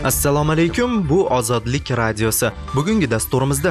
Assalomu alaykum, bu Ozodlik radiosi. Bugungi dasturimizda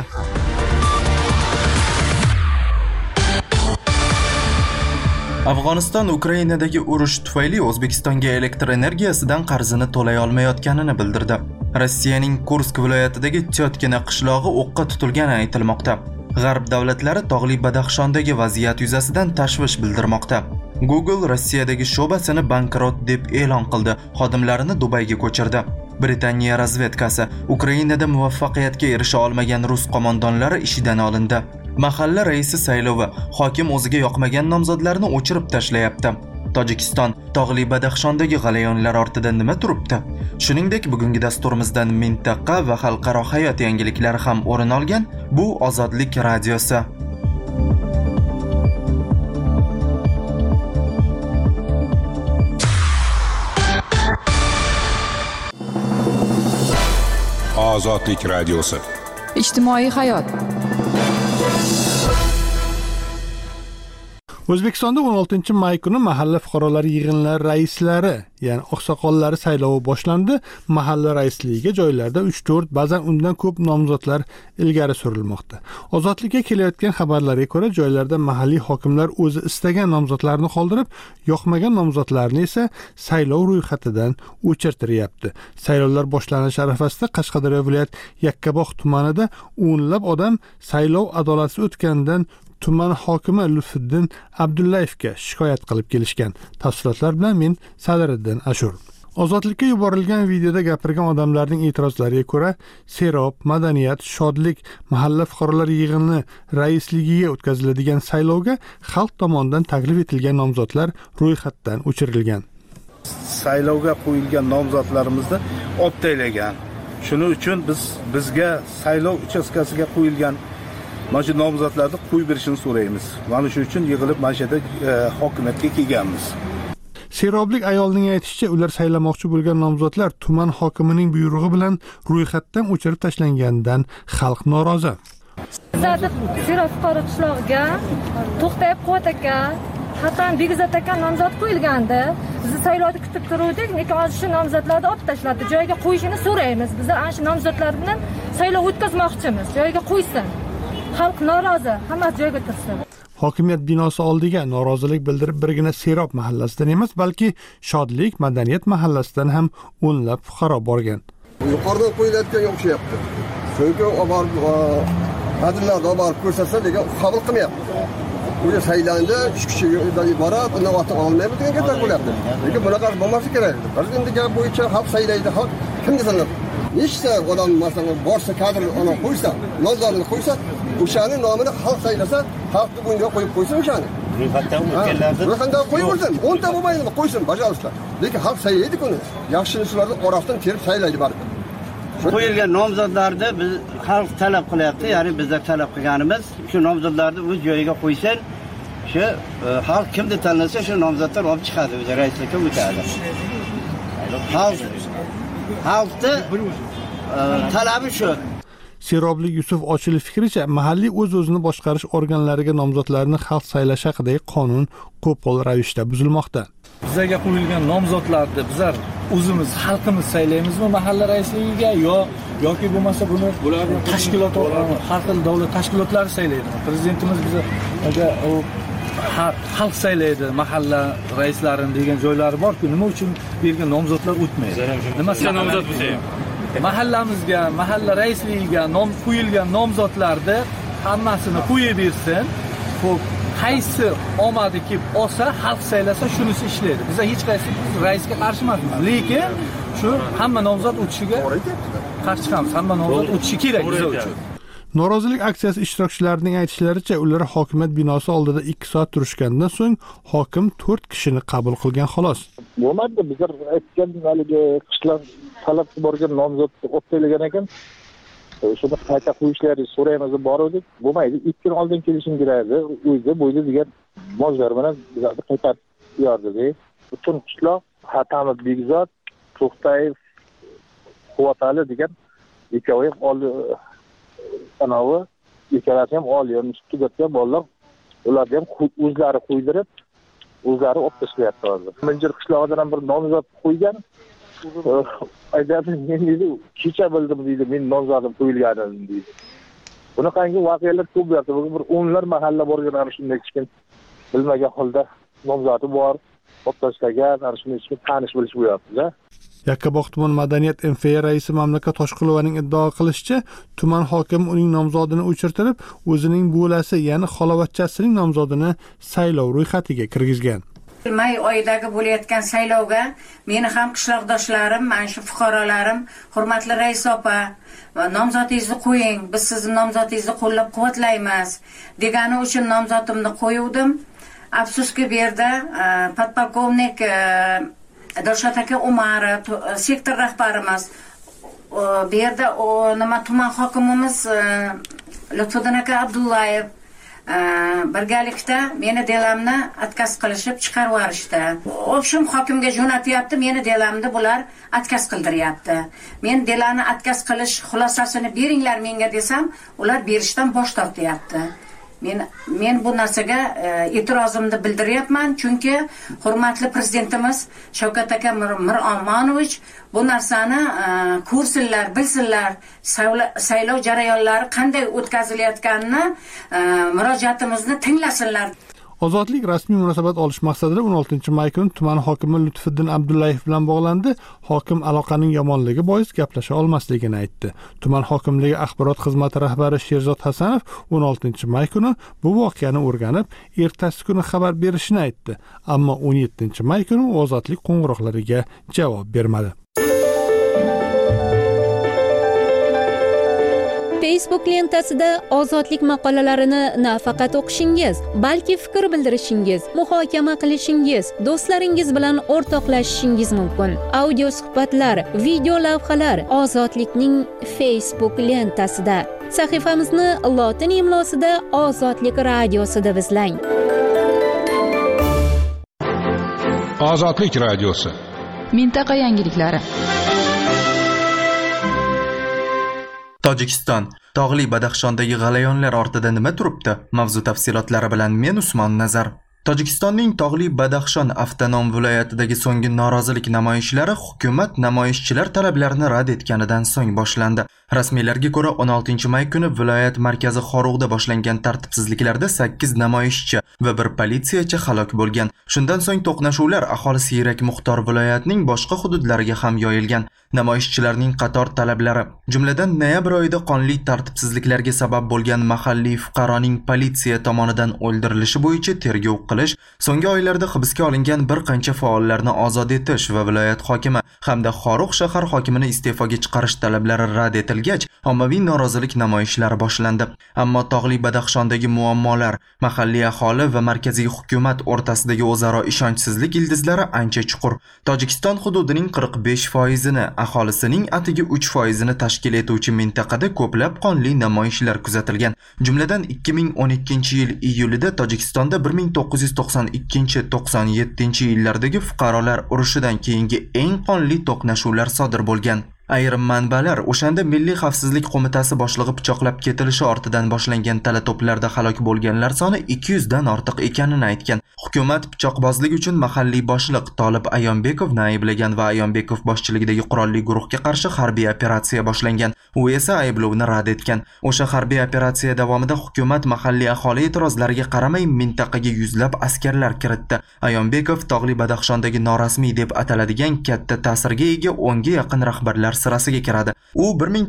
Afg'oniston Ukrainadagi urush tufayli O'zbekistonga elektr energiyasidan qarzini to'lay olmayotganini bildirdi. Rossiyaning Kursk viloyatidagi Tyotkina qishlog'i o'qqa tutilgani aytilmoqda. G'arb davlatlari tog'li Badaxshondagi vaziyat yuzasidan tashvish bildirmoqda. Google Rossiyadagi sho'basini bankrot deb e'lon qildi, xodimlarini Dubayga ko'chirdi. Britaniya razvedkasi Ukrainada muvaffaqiyatga erisha olmagan rus qo'mondonlari ishidan olindi. Mahalla raisi saylovi hokim o'ziga yoqmagan nomzodlarni o'chirib tashlayapti. Tojikiston tog'li Badaxshondagi g'alayonlar ortida nima turibdi? Shuningdek, bugungi dasturimizdan mintaqa va xalqaro hayot yangiliklari ham o'rin olgan bu Ozodlik radiosi. Ozodlik radiosi. İjtimoiy hayot. O'zbekistonda 16-may kuni mahalla fuqarolar yig'inlari raislari, ya'ni oqsoqollar saylovi boshlandi. Mahalla raisligiga joylarda 3-4, ba'zan undan ko'p nomzodlar ilgari surilmoqda. Ozodlikka kelayotgan xabarlarga ko'ra, joylarda mahalliy hokimlar o'zi istagan nomzodlarni qoldirib, yoqmagan nomzodlarni esa saylov ro'yxatidan o'chirtiryapti. Saylovlar boshlanish arafasida Qashqadaryo viloyat Yakkabog' tumanida o'nlab odam saylov adolatsiz o'tganidan tuman hokimi Lutfiddin Abdullayevga shikoyat qilib kelishgan. Tafsilotlar bilan men Sadiriddin Ashur. Ozodlikka yuborilgan videoda gapirgan odamlarning e'tirozlariga ko'ra, Serob, Madaniyat, Shodlik mahalla fuqarolar yig'ini raisligiga o'tkaziladigan saylovga xalq tomonidan taklif etilgan nomzodlar ro'yxatdan o'chirilgan. Saylovga qo'yilgan nomzodlarimizni optaylagan. Shuning uchun bizga saylov uchastkasiga qo'yilgan mana shu nomzodlarni qo'yib berishini so'raymiz. Mana shu uchun yig'ilib mana shu yerda hokimiyatga kelganmiz. Seroblik ayolning aytishicha, ular saylamoqchi bo'lgan nomzodlar tuman hokimining buyrug'i bilan ro'yxatdan o'chirib tashlanganidan xalq norozi. Bizda Serob fuqaro qishlog'iga To'xtayib Quvvat aka, Hasan Begzod aka nomzod qo'yilgandi. Biz saylovni kutib turuvdik, lekin hozir shu nomzodlarni olib tashladi. Joyiga qo'yishini so'raymiz. Biz ana shu nomzodlar bilan saylov o'tkazmoqchimiz. Joyiga qo'ysin. Xalq norozi, hammasi joyiga tursin. Hokimiyat binosi oldiga norozilik bildirib birgina Serob mahallasidan emas, balki Shodlik, Madaniyat mahallasidan ham o'nlab fuqaro borgan. Yuqoridan qo'yilayotganga o'xshayapti. Chunki xodimlarni olib ko'rsatsa degan qabul qilmayapti. Bu saylanda 3 kishidan iborat, uni otib olmaydi degan gaplar bo'lyapti. Lekin bunaqa bo'lmasa kerak. Biz endi gap bo'yicha xalq saylaydi, xalq kimga sanab? Nechta odam masalan borsa kadr ona qo'ysa, nomzodini qo'ysa, o'shaning nomini xalq saylasa, xalq bunga qo'yib qo'ysin o'shani. Ro'yxatdan qo'yib qo'ysin. 10 ta bo'lmaydimi? Qo'ysin, bajarishlar. Lekin xalq saylaydi buni. Yaxshiliklarni orasidan terib saylaydi baribir. Qo'yilgan nomzodlarni biz xalq talab qilyapti, ya'ni bizlar talab qilganimiz shu nomzodlarni o'z joyiga qo'ysin. Shu xalq kimni tanlasa shu nomzodlar olib chiqadi, o'zi raislikka o'tadi. Xalqni talabi shu. Seroblik Yusuf Ochilov fikricha, mahalliy o'z-o'zini boshqarish organlariga nomzodlarni xalq saylash haqidagi qonun qo'pol ravishda buzilmoqda. Bizga qo'yilgan nomzodlarni bizlar o'zimiz xalqimiz saylaymizmi mahalla raisligiga yoki bo'lmasa buni tashkilot, har xil davlat tashkilotlari saylaydi. Prezidentimiz bizga xalq saylaydi, mahalla raislarini degan joylari bor-ku, nima uchun bergan nomzodlar o'tmaydi? Nima nomzod bo'lsa mahallamizga, mahalla raisligiga qo'yilgan nomzodlarni hammasini qo'yib bersin. Xo'p, qaysi omadi kelib olsa, xalq saylasa shunisi ishlaydi. Biz hech qaysi raisga qarshi emasmiz, lekin shu hamma nomzod o'tishiga qarshi chiqamiz. Hamma nomzod o'tishi kerak biz uchun. Norozilik aksiyasi ishtirokchilarining aytishlaricha, ular hokimiyat binosi oldida 2 soat turishgandan so'ng hokim 4 kishini qabul qilgan xolos. Bo'lmadi, bizlar aytgan haligi qishloq talab borgan nomzod o'taylagan ekan. Shuni qayta qo'yishlarini so'raymiz deb bordik. Bo'lmaydi, 2 kun oldin kelishim kerak edi. O'zi bo'yda degan mojlar bilan bizlarni qaytarib yordi. Butun qishloq Hatamid Begzod, To'xtayev Quvvatali degan ikkovi anavi ikkalasi ham oliy tugatgan bolalar, ularni ham o'zlari qo'ydirib, o'zlari olib tashlayapti hozir. Minjir qishlog'idan ham bir nomzod qo'ygan, aytadi, men deydi, kecha bildim deydi, men nomzodim qo'yilganini deydi. Bunaqangi voqealar ko'p bo'lyapti. Bugun bir o'nlar mahalla borgan ana shunday kichkin bilmagan holda nomzodi bor, o'ttashlagan, ana shunday kichkin tanish bilish bo'lyapti-da. Yakkabog' tuman madaniyat MFA raisi Mamlakat Toshqulovaning iddao qilishicha, tuman hokimi uning nomzodini o'chirtirib, o'zining bo'lasi, ya'ni xolavachchasining nomzodini saylov ro'yxatiga kirgizgan. May oyidagi bo'layotgan saylovga meni ham qishloqdoshlarim, mana shu fuqarolarim, hurmatli rais opa, nomzodingizni qo'ying, biz sizning nomzodingizni qo'llab-quvvatlaymiz degani uchun nomzodimni qo'yuvdim. Afsuski bu yerda podpolkovnik Dilshod aka Umarov, sektor rahbarimiz, bu yerda nima tuman hokimimiz Lutfiddin aka Abdullayev birgalikda meni delamni atkaz qilishib chiqarib yuborishdi. O'shim hokimga jo'natyapti, meni delamni bular atkaz qildiryapti. Men delani atkaz qilish xulosasini beringlar menga desam, ular berishdan bosh tortyapti. Men bu narsaga e'tirozimni bildiryapman, chunki hurmatli prezidentimiz Shavkat aka Miromonovich bu narsani ko'rsinlar, bilsinlar, saylov jarayonlari qanday o'tkazilayotganini, murojaatimizni tinglasinlar. Ozodlik rasmiy munosabat olish maqsadida 16-may kuni tuman hokimi Lutfiddin Abdullayev bilan bog'landi. Hokim aloqaning yomonligi bois gaplasha olmasligini aytdi. Tuman hokimligi axborot xizmati rahbari Sherzod Hasanov 16-may kuni bu voqeani o'rganib, ertasi kuni xabar berishini aytdi. Ammo 17-may kuni Ozodlik qo'ng'iroqlariga javob bermadi. Facebook lentasida ozodlik maqolalarini nafaqat o'qishingiz, balki fikr bildirishingiz, muhokama qilishingiz, do'stlaringiz bilan o'rtoqlashishingiz mumkin. Audio suhbatlar, video lavhalar Ozodlikning Facebook lentasida. Sahifamizni lotin imlosida Ozodlik radiosida izlang. Ozodlik radiosi. Mintaqa yangiliklari. Tojikiston. Tog'li Badaxshondagi g'alayonlar ortida nima turibdi? Mavzu tafsilotlari bilan men Usmon Nazar. Tojikistonning Tog'li Badaxshon avtonom viloyatidagi so'nggi norozilik namoyishlari hukumat namoyishchilar talablarini rad etganidan so'ng boshlandi. Rasmiylarga ko'ra 16-may kuni viloyat markazi Xorug'da boshlangan tartibsizliklarda 8 namoyishchi va 1 politsiyachi halok bo'lgan. Shundan so'ng to'qnashuvlar aholi Siyrak Muxtor viloyatining boshqa hududlariga ham yoyilgan. Namoyishchilarning qator talablari, jumladan noyabr oyida qonli tartibsizliklarga sabab bo'lgan mahalliy fuqaroning politsiya tomonidan o'ldirilishi bo'yicha tergov qilish, so'nggi oylarda hibsga olingan bir qancha faollarni ozod etish va viloyat hokimi hamda Xorug' shahar hokimini iste'foga chiqarish talablari rad etilgach, ommaviy norozilik namoyishlari boshlandi. Ammo Tog'li Badaxshondagi muammolar, mahalliy aholi va markaziy hukumat o'rtasidagi o'zaro ishonchsizlik ildizlari ancha chuqur. Tojikiston hududining 45%ni, aholisining atigi 3%ni tashkil etuvchi mintaqada ko'plab qonli namoyishlar kuzatilgan. Jumladan 2012-yil iyulida Tojikistonda 1992-97-yillardagi fuqarolar urushidan keyingi eng qonli to'qnashuvlar sodir bo'lgan. Ayrim manbalar o'shanda Milliy xavfsizlik qo'mitasi boshlig'i pichoqlab ketilishi ortidan boshlangan tala-to'plarda halok bo'lganlar soni 200 dan ortiq ekanini aytgan. Hukumat pichoqbozlik uchun mahalliy boshliq Tolib Ayonbekovni ayblagan va Ayonbekov boshchiligidagi qurolli guruhga qarshi harbiy operatsiya boshlangan. U esa ayblovni rad etgan. O'sha harbiy operatsiya davomida hukumat mahalliy aholi e'tirozlariga qaramay mintaqaga yuzlab askarlar kiritdi. Ayonbekov Tog'li Badaxshondagi norasmiy deb ataladigan katta ta'sirga ega 10 ga yaqin rahbarlar sirasiga kiradi. U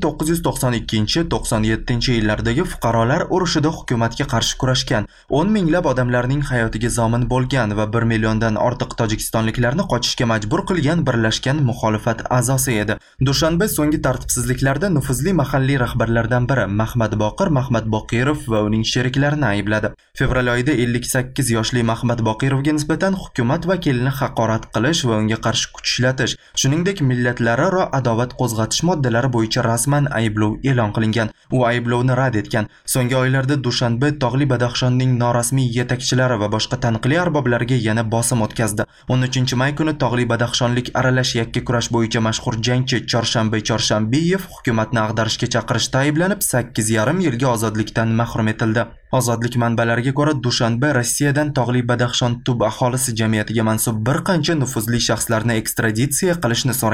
1992-97-yillardagi fuqarolar urushida hukumatga qarshi kurashgan, 10 minglab odamlarning hayotiga zomin bo'lgan va 1 milliondan ortiq tojikistonliklarni qochishga majbur qilgan birlashgan muxolifat a'zosi edi. Dushanba so'nggi tartibsizliklarda nufuzli mahalliy rahbarlardan biri Mahmad Boqirov va uning sheriklarini aybladi. Fevral oyida 58 yoshli Mahmad Boqirovga nisbatan hukumat vakilini haqorat qilish va unga qarshi kuch ishlatish, shuningdek millatlararo adovat qo'zg'atish moddalari bo'yicha rasman ayblov e'lon qilingan. U ayblovni rad etgan. So'nggi oylarda Dushanbe Tog'li Badaxshonning norasmiy yetakchilari va boshqa tanqiliy arboblariga yana bosim o'tkazdi. 13-may kuni Tog'li Badaxshonlik aralash yakka kurash bo'yicha mashhur jangchi Chorshambeyev hukumatni ag'darishga chaqirishda ayblanib 8,5 yilga ozodlikdan mahrum etildi. Ozodlik manbalariga ko'ra, Dushanbe Rossiyadan Tog'li Badaxshon tub aholisi jamiyatiga mansub bir qancha nufuzli shaxslarni ekstraditsiya qilishni so'ragan.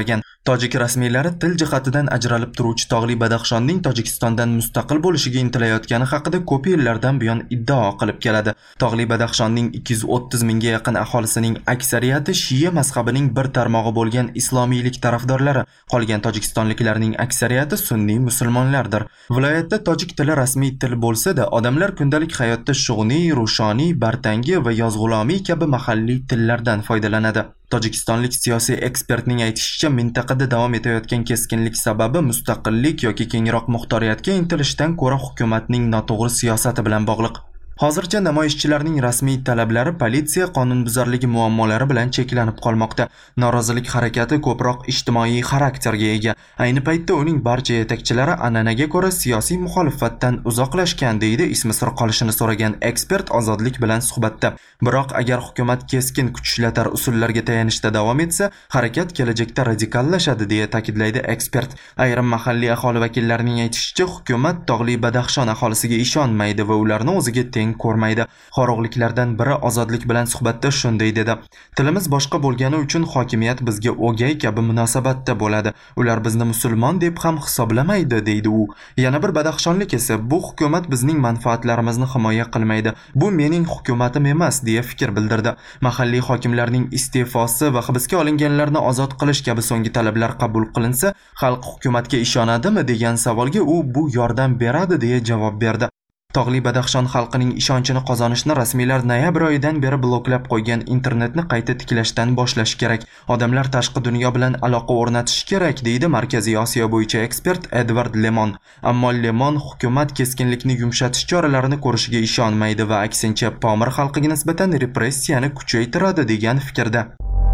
Tojik rasmiylari til jihatidan ajralib turuvchi tog'li Badaxshonning Tojikistondan mustaqil bo'lishiga intilayotgani haqida ko'p yillardan buyon iddao qilib keladi. Tog'li Badaxshonning 230 mingga yaqin aholisining aksariyati Shiya mazhabining bir tarmog'i bo'lgan islomiylik tarafdorlari, qolgan tojikistonliklarning aksariyati sunniy musulmonlardir. Viloyatda tojik tili rasmiy til bo'lsa-da, odamlar kundalik hayotda shug'niy, rushoniy, bartangi va yozg'ulomiy kabi mahalliy tillardan foydalanadi. Tojikistonlik siyosiy ekspertning aytishicha, mintaqada davom etayotgan keskinlik sababi mustaqillik yoki kengroq muxtoriyatga intilishdan ko'ra hukumatning noto'g'ri siyosati bilan bog'liq. Hozircha namoyishchilarning rasmiy talablari politsiya qonunbuzarligi muammolari bilan cheklanib qolmoqda. Norozilik harakati ko'proq ijtimoiy xarakterga ega. Ayni paytda uning barcha yetakchilari an'anaga ko'ra siyosiy muxolifatdan uzoqlashgan, deydi ismi sir qolishini so'ragan ekspert Ozodlik bilan suhbatda. Biroq agar hukumat keskin kuch ishlatar usullarga tayanishda davom etsa, harakat kelajakda radikallashadi, deya ta'kidlaydi ekspert. Ayrim mahalliy aholi vakillarining aytishicha, hukumat tog'li Badaxshon aholisiga ishonmaydi va ularni o'ziga teng ko'rmaydi. Xorog'liklardan biri Ozodlik bilan suhbatda shunday dedi: "Tilimiz boshqa bo'lgani uchun hokimiyat bizga o'gay kabi munosabatda bo'ladi. Ular bizni musulmon deb ham hisoblamaydi", deydi u. Yana bir badaxshonlik esa "Bu hukumat bizning manfaatlarimizni himoya qilmaydi. Bu mening hukumatim emas", deya fikr bildirdi. Mahalliy hokimlarning iste'fosi va hibsga olinganlarni ozod qilish kabi so'nggi talablar qabul qilinsa, xalq hukumatga ishonadimi degan savolga u "Bu yordam beradi", deya javob berdi. Tog'li Badaxshon xalqining ishonchini qozonishni rasmiylar noyabr oyidan beri bloklab qo'ygan internetni qayta tiklashdan boshlash kerak. Odamlar tashqi dunyo bilan aloqa o'rnatishi kerak, deydi Markaziy Osiyo bo'yicha ekspert Edward Lemon. Ammo Lemon hukumat keskinlikni yumshatish choralarini ko'rishiga ishonmaydi va aksincha Pomir xalqiga nisbatan repressiyani kuchaytiradi degan fikrda.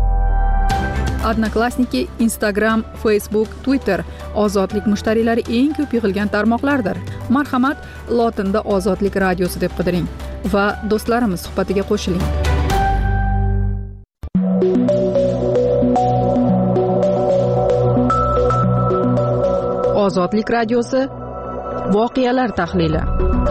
Odnoklassniki, Instagram, Facebook, Twitter ozodlik mushtariylari eng ko'p yig'ilgan tarmoqlardir. Marhamat, lotinda Ozodlik radiosi deb qidiring va do'stlarimiz suhbatiga qo'shiling. Ozodlik radiosi voqealar tahlili.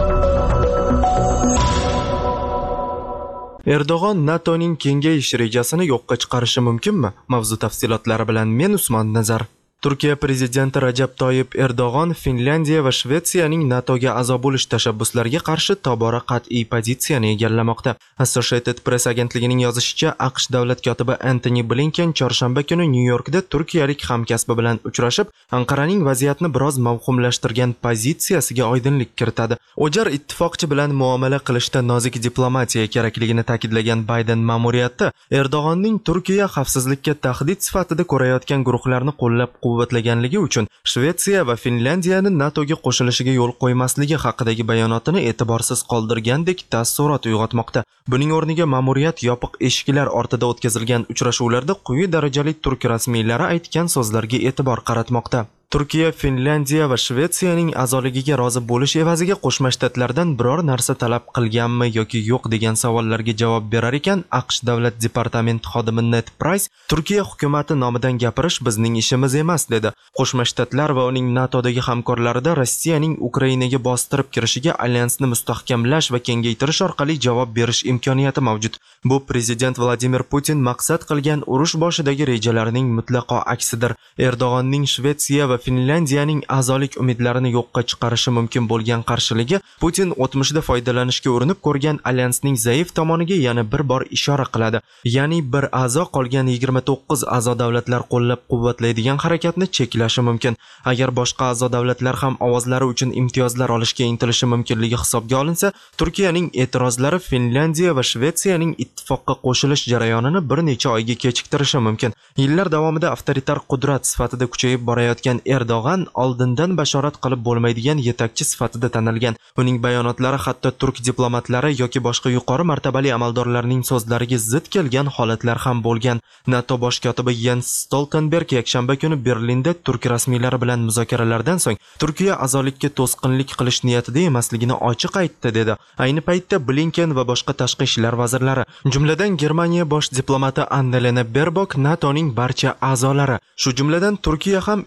Erdo'g'on NATOning kengayish rejasini yo'qqa chiqarishi mumkinmi? Mavzu tafsilotlari bilan men Usmon Nazar. Turkiya prezidenti Rajab Toyyib Erdo'g'on Finlandiya va Shvetsiyaning NATOga a'zo bo'lish tashabbuslariga qarshi tobora qat'iy pozitsiyani egallamoqda. Associated Press agentligining yozishicha, AQSh davlat kotibi Antony Blinken chorshanba kuni Nyu-Yorkda turkiyalik hamkasbi bilan uchrashib, Anqaraning vaziyatni biroz mavhumlashtirgan pozitsiyasiga oydinlik kiritadi. O'jar ittifoqchi bilan muomala qilishda nozik diplomatiya kerakligini ta'kidlagan Bayden ma'muriyati Erdo'g'onning Turkiya xavfsizlikka tahdid sifatida ko'rayotgan guruhlarni qo'llab-quvvatlaganligi uchun Shvetsiya va Finlandiyani NATOga qo'shilishiga yo'l qo'ymasligi haqidagi bayonotini e'tiborsiz qoldirgandek taassurot uyg'otmoqda. Buning o'rniga ma'muriyat yopiq eshiklar ortida o'tkazilgan uchrashuvlarda quyi darajali turk rasmiylari aytgan so'zlarga e'tibor qaratmoqda. Turkiya, Finlandiya va Shvetsiyaning a'zoligiga rozi bo'lish evaziga Qo'shma Shtatlardan biror narsa talab qilganmi yoki yo'q degan savollarga javob berar ekan, AQSh davlat departamenti xodimi Ned Price Turkiya hukumati nomidan gapirish bizning ishimiz emas, dedi. Qo'shma Shtatlar va uning NATOdagi hamkorlarida Rossiyaning Ukrainaga bostirib kirishiga alyansni mustahkamlash va kengaytirish orqali javob berish imkoniyati mavjud. Bu prezident Vladimir Putin maqsad qilgan urush boshidagi rejalarining mutlaqo aksidir. Erdo'g'onning Shvetsiya va Finlandiyaning a'zolik umidlarini yo'qqa chiqarishi mumkin bo'lgan qarshiligi Putin o'tmishda foydalanishga urinib ko'rgan alyansning zaif tomoniga yana bir bor ishora qiladi. Ya'ni bir a'zo qolgan 29 a'zo davlatlar qo'llab-quvvatlaydigan harakatni cheklashi mumkin. Agar boshqa a'zo davlatlar ham ovozlari uchun imtiyozlar olishga intilishi mumkinligi hisobga olinsa, Turkiyaning e'tirozlari Finlandiya va Shvetsiyaning ittifoqqa qo'shilish jarayonini bir necha oyga kechiktirishi mumkin. Yillar davomida avtoritar qudrat sifatida kuchayib borayotgan Erdo'g'an oldindan bashorat qilib bo'lmaydigan yetakchi sifatida tanilgan. Uning bayonotlari hatto turk diplomatlari yoki boshqa yuqori martabali amaldorlarning so'zlariga zid kelgan holatlar ham bo'lgan. NATO bosh kotibi Jens Stoltenberg yakshanba kuni Berlinda turk rasmiylari bilan muzokaralardan so'ng Turkiya a'zolikka to'sqinlik qilish niyatida emasligini ochiq aytdi, dedi. Ayni paytda Blinken va boshqa tashqi ishlar vazirlari, jumladan Germaniya bosh diplomati Annalena Baerbock, NATOning barcha a'zolari, shu jumladan Turkiya ham ikki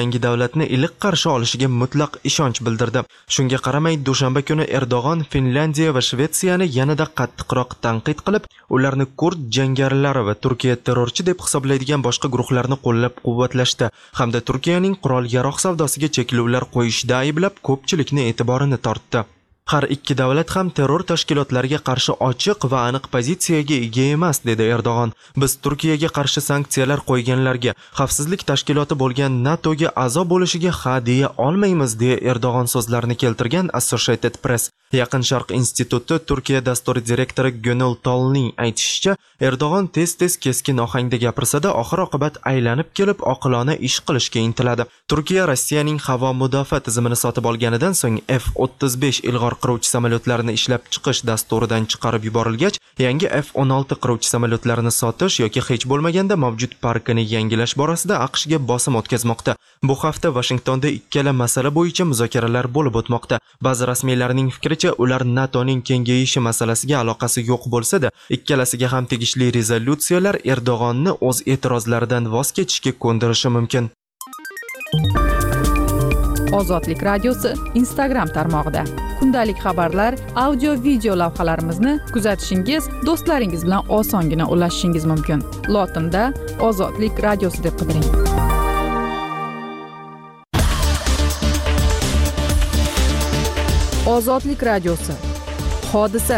yangi davlatni iliq qarshi olishiga mutlaq ishonch bildirdi. Shunga qaramay, dushanba kuni Erdo'g'on Finlandiya va Shvetsiyani yanada qattiqroq tanqid qilib, ularni kurd jangarilari va Turkiya terrorchi deb hisoblaydigan boshqa guruhlarni qo'llab-quvvatlashdi hamda Turkiyaning qurol-yarog' savdosiga cheklovlar qo'yishda ayblab ko'pchilikni e'tiborini tortdi. Har ikki davlat ham terror tashkilotlariga qarshi ochiq va aniq pozitsiyaga ega emas, dedi Erdo'g'on. Biz Turkiyaga qarshi sanksiyalar qo'yganlarga, xavfsizlik tashkiloti bo'lgan NATOga a'zo bo'lishiga ha deya olmaymiz, deya Erdo'g'on so'zlarini keltirgan Associated Press. Yaqin Sharq instituti Turkiya dasturi direktori Gönül Tolning aytishicha, Erdo'g'on tez-tez keskin ohangda gapirsa-da, oxir-oqibat aylanib kelib oqilona ish qilishga intiladi. Turkiya Rossiyaning havo mudofaa tizimini sotib olganidan so'ng F-35 ilg'or qiruvchi samolyotlarini ishlab chiqish dasturidan chiqarib yuborilgach, yangi F-16 qiruvchi samolyotlarini sotish yoki hech bo'lmaganda mavjud parkini yangilash borasida AQShga bosim o'tkazmoqda. Bu hafta Washingtonda ikkala masala bo'yicha muzokaralar bo'lib o'tmoqda. Ba'zi rasmiylarning fikricha, ular NATOning kengayishi masalasiga aloqasi yo'q bo'lsa-da, ikkalasiga ham tegishli rezolyutsiyalar Erdo'g'onni o'z e'tirozlaridan voz kechishga ko'ndirishi mumkin. Ozodlik radiosi Instagram tarmog'ida kundalik xabarlar, audio, video lavhalarimizni kuzatishingiz, do'stlaringiz bilan osongina ulashishingiz mumkin. Lotinda Ozodlik radiosi deb qidiring. Ozodlik radiosi. Hodisa.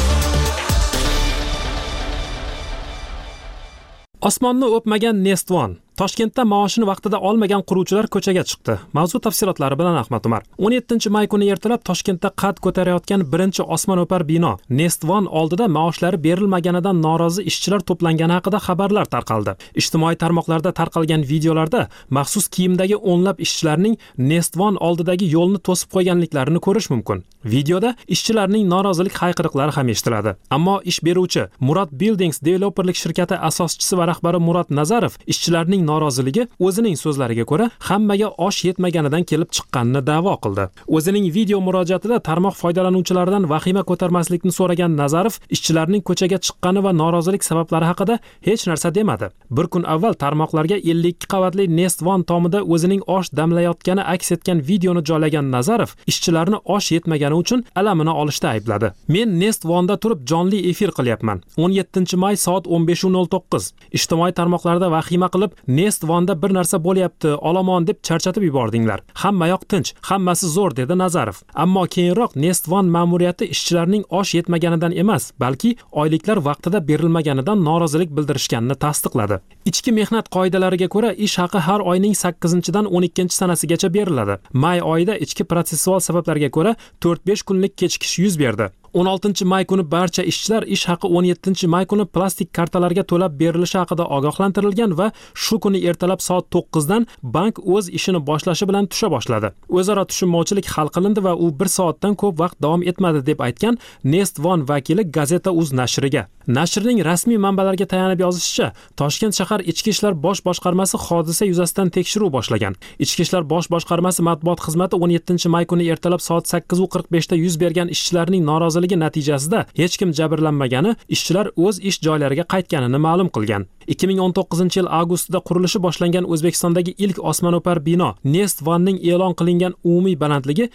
Osmonni o'pmagan Nestvon. Toshkentda maoshini vaqtida olmagan quruvchilar ko'chaga chiqdi. Mavzu tafsilotlari bilan Ahmad Umar. 17-may kuni ertalab Toshkentda qad ko'tarayotgan birinchi osmono'par bino Nestvon oldida maoshlari berilmaganidan norozi ishchilar to'plangani haqida xabarlar tarqaldi. Ijtimoiy tarmoqlarda tarqalgan videolarda maxsus kiyimdagi o'nlab ishchilarning Nestvon oldidagi yo'lni to'sib qo'yganliklarini ko'rish mumkin. Videoda ishchilarning norozilik hayqiriqlari ham eshitiladi. Ammo ish beruvchi Murat Buildings developerlik shirkati asoschisi va rahbari Murat Nazarov ishchilarning noroziligi o'zining so'zlariga ko'ra hammaga osh yetmaganidan kelib chiqqanini da'vo qildi. O'zining video murojaatida tarmoq foydalanuvchilaridan vahima ko'tarmaslikni so'ragan Nazarov ishchilarning ko'chaga chiqqani va norozilik sabablari haqida hech narsa demadi. Bir kun avval tarmoqlarga 52 qavatli Nestvon tomida o'zining osh damlayotgani aks etgan videoni joylagan Nazarov ishchilarni osh yetmagani uchun alamini olishda aybladi. Men Nestvonda turib jonli efir qilyapman. 17-may soat 15:09. Ijtimoiy tarmoqlarda vahima qilib Nestvonda bir narsa bo'lyapti, olomon deb charchatib yubordinglar. Hamma yoq tinch, hammasi zo'r, dedi Nazarov. Ammo keyinroq Nestvon ma'muriyati ishchilarning osh yetmaganidan emas, balki oyliklar vaqtida berilmaganidan norozilik bildirishganini tasdiqladi. Ichki mehnat qoidalariga ko'ra ish haqi har oyning 8-dan 12-sanasigacha beriladi. May oyida ichki protsessual sabablarga ko'ra 4-5 kunlik kechikish yuz berdi. 16-may kuni barcha ishchilar ish haqi 17-may kuni plastik kartalarga to'lab berilishi haqida ogohlantirilgan va shu kuni ertalab soat 9dan bank o'z ishini boshlashi bilan tusha boshladi. O'zaro tushunmovchilik hal qilindi va u 1 soatdan ko'p vaqt davom etmadi deb aytgan Nestvon vakili Gazeta.uz nashriga. Nashrning rasmiy manbalarga tayanib yozishicha, Toshkent shahar Ichki ishlar bosh boshqarmasi hodisa yuzasidan tekshiruv boshlagan. Ichki ishlar bosh boshqarmasi matbuot xizmati 17-may kuni ertalab soat 8:45da yuz bergan ishchilarning noroziligi natijasida hech kim jabrlanmagani, ishchilar o'z ish joylariga qaytganini ma'lum qilgan. 2019-yil avgustida qurilishi boshlangan O'zbekistondagi ilk osmono'par bino Nestvonning e'lon qilingan umumiy balandligi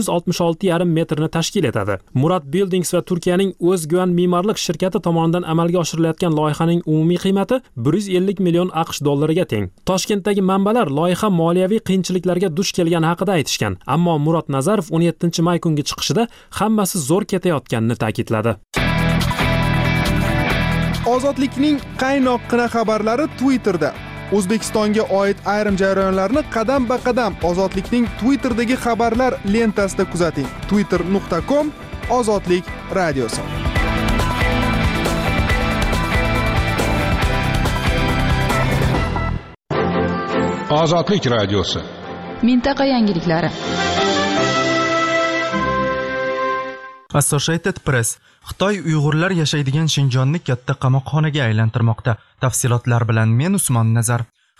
266,5 metrni tashkil etadi. Murat Buildings va Turkiyaning O'zguan me'morlik shirkati tomonidan amalga oshirilayotgan loyihaning umumiy qiymati 150 million AQSh dollariga teng. Toshkentdagi manbalar loyiha moliyaviy qiyinchiliklarga duch kelgani haqida aytishgan, ammo Murat Nazarov 17-may kungi chiqishida hammasi zo'r ketayotganini ta'kidladi. Ozodlikning qaynoqqina xabarlari Twitterda. O'zbekistonga oid ayrim jarayonlarni qadam-ba-qadam Ozodlikning Twitterdagi xabarlar lentasida kuzating. twitter.com/ozodlik radiosi. Ozodlik radiosi. Mintaqa yangiliklari. Associated Press Xitoy Uyg'urlar yashaydigan Shinjonni katta qamoqxonaga aylantirmoqda. Tafsilotlar bilan men Usmon Nazar.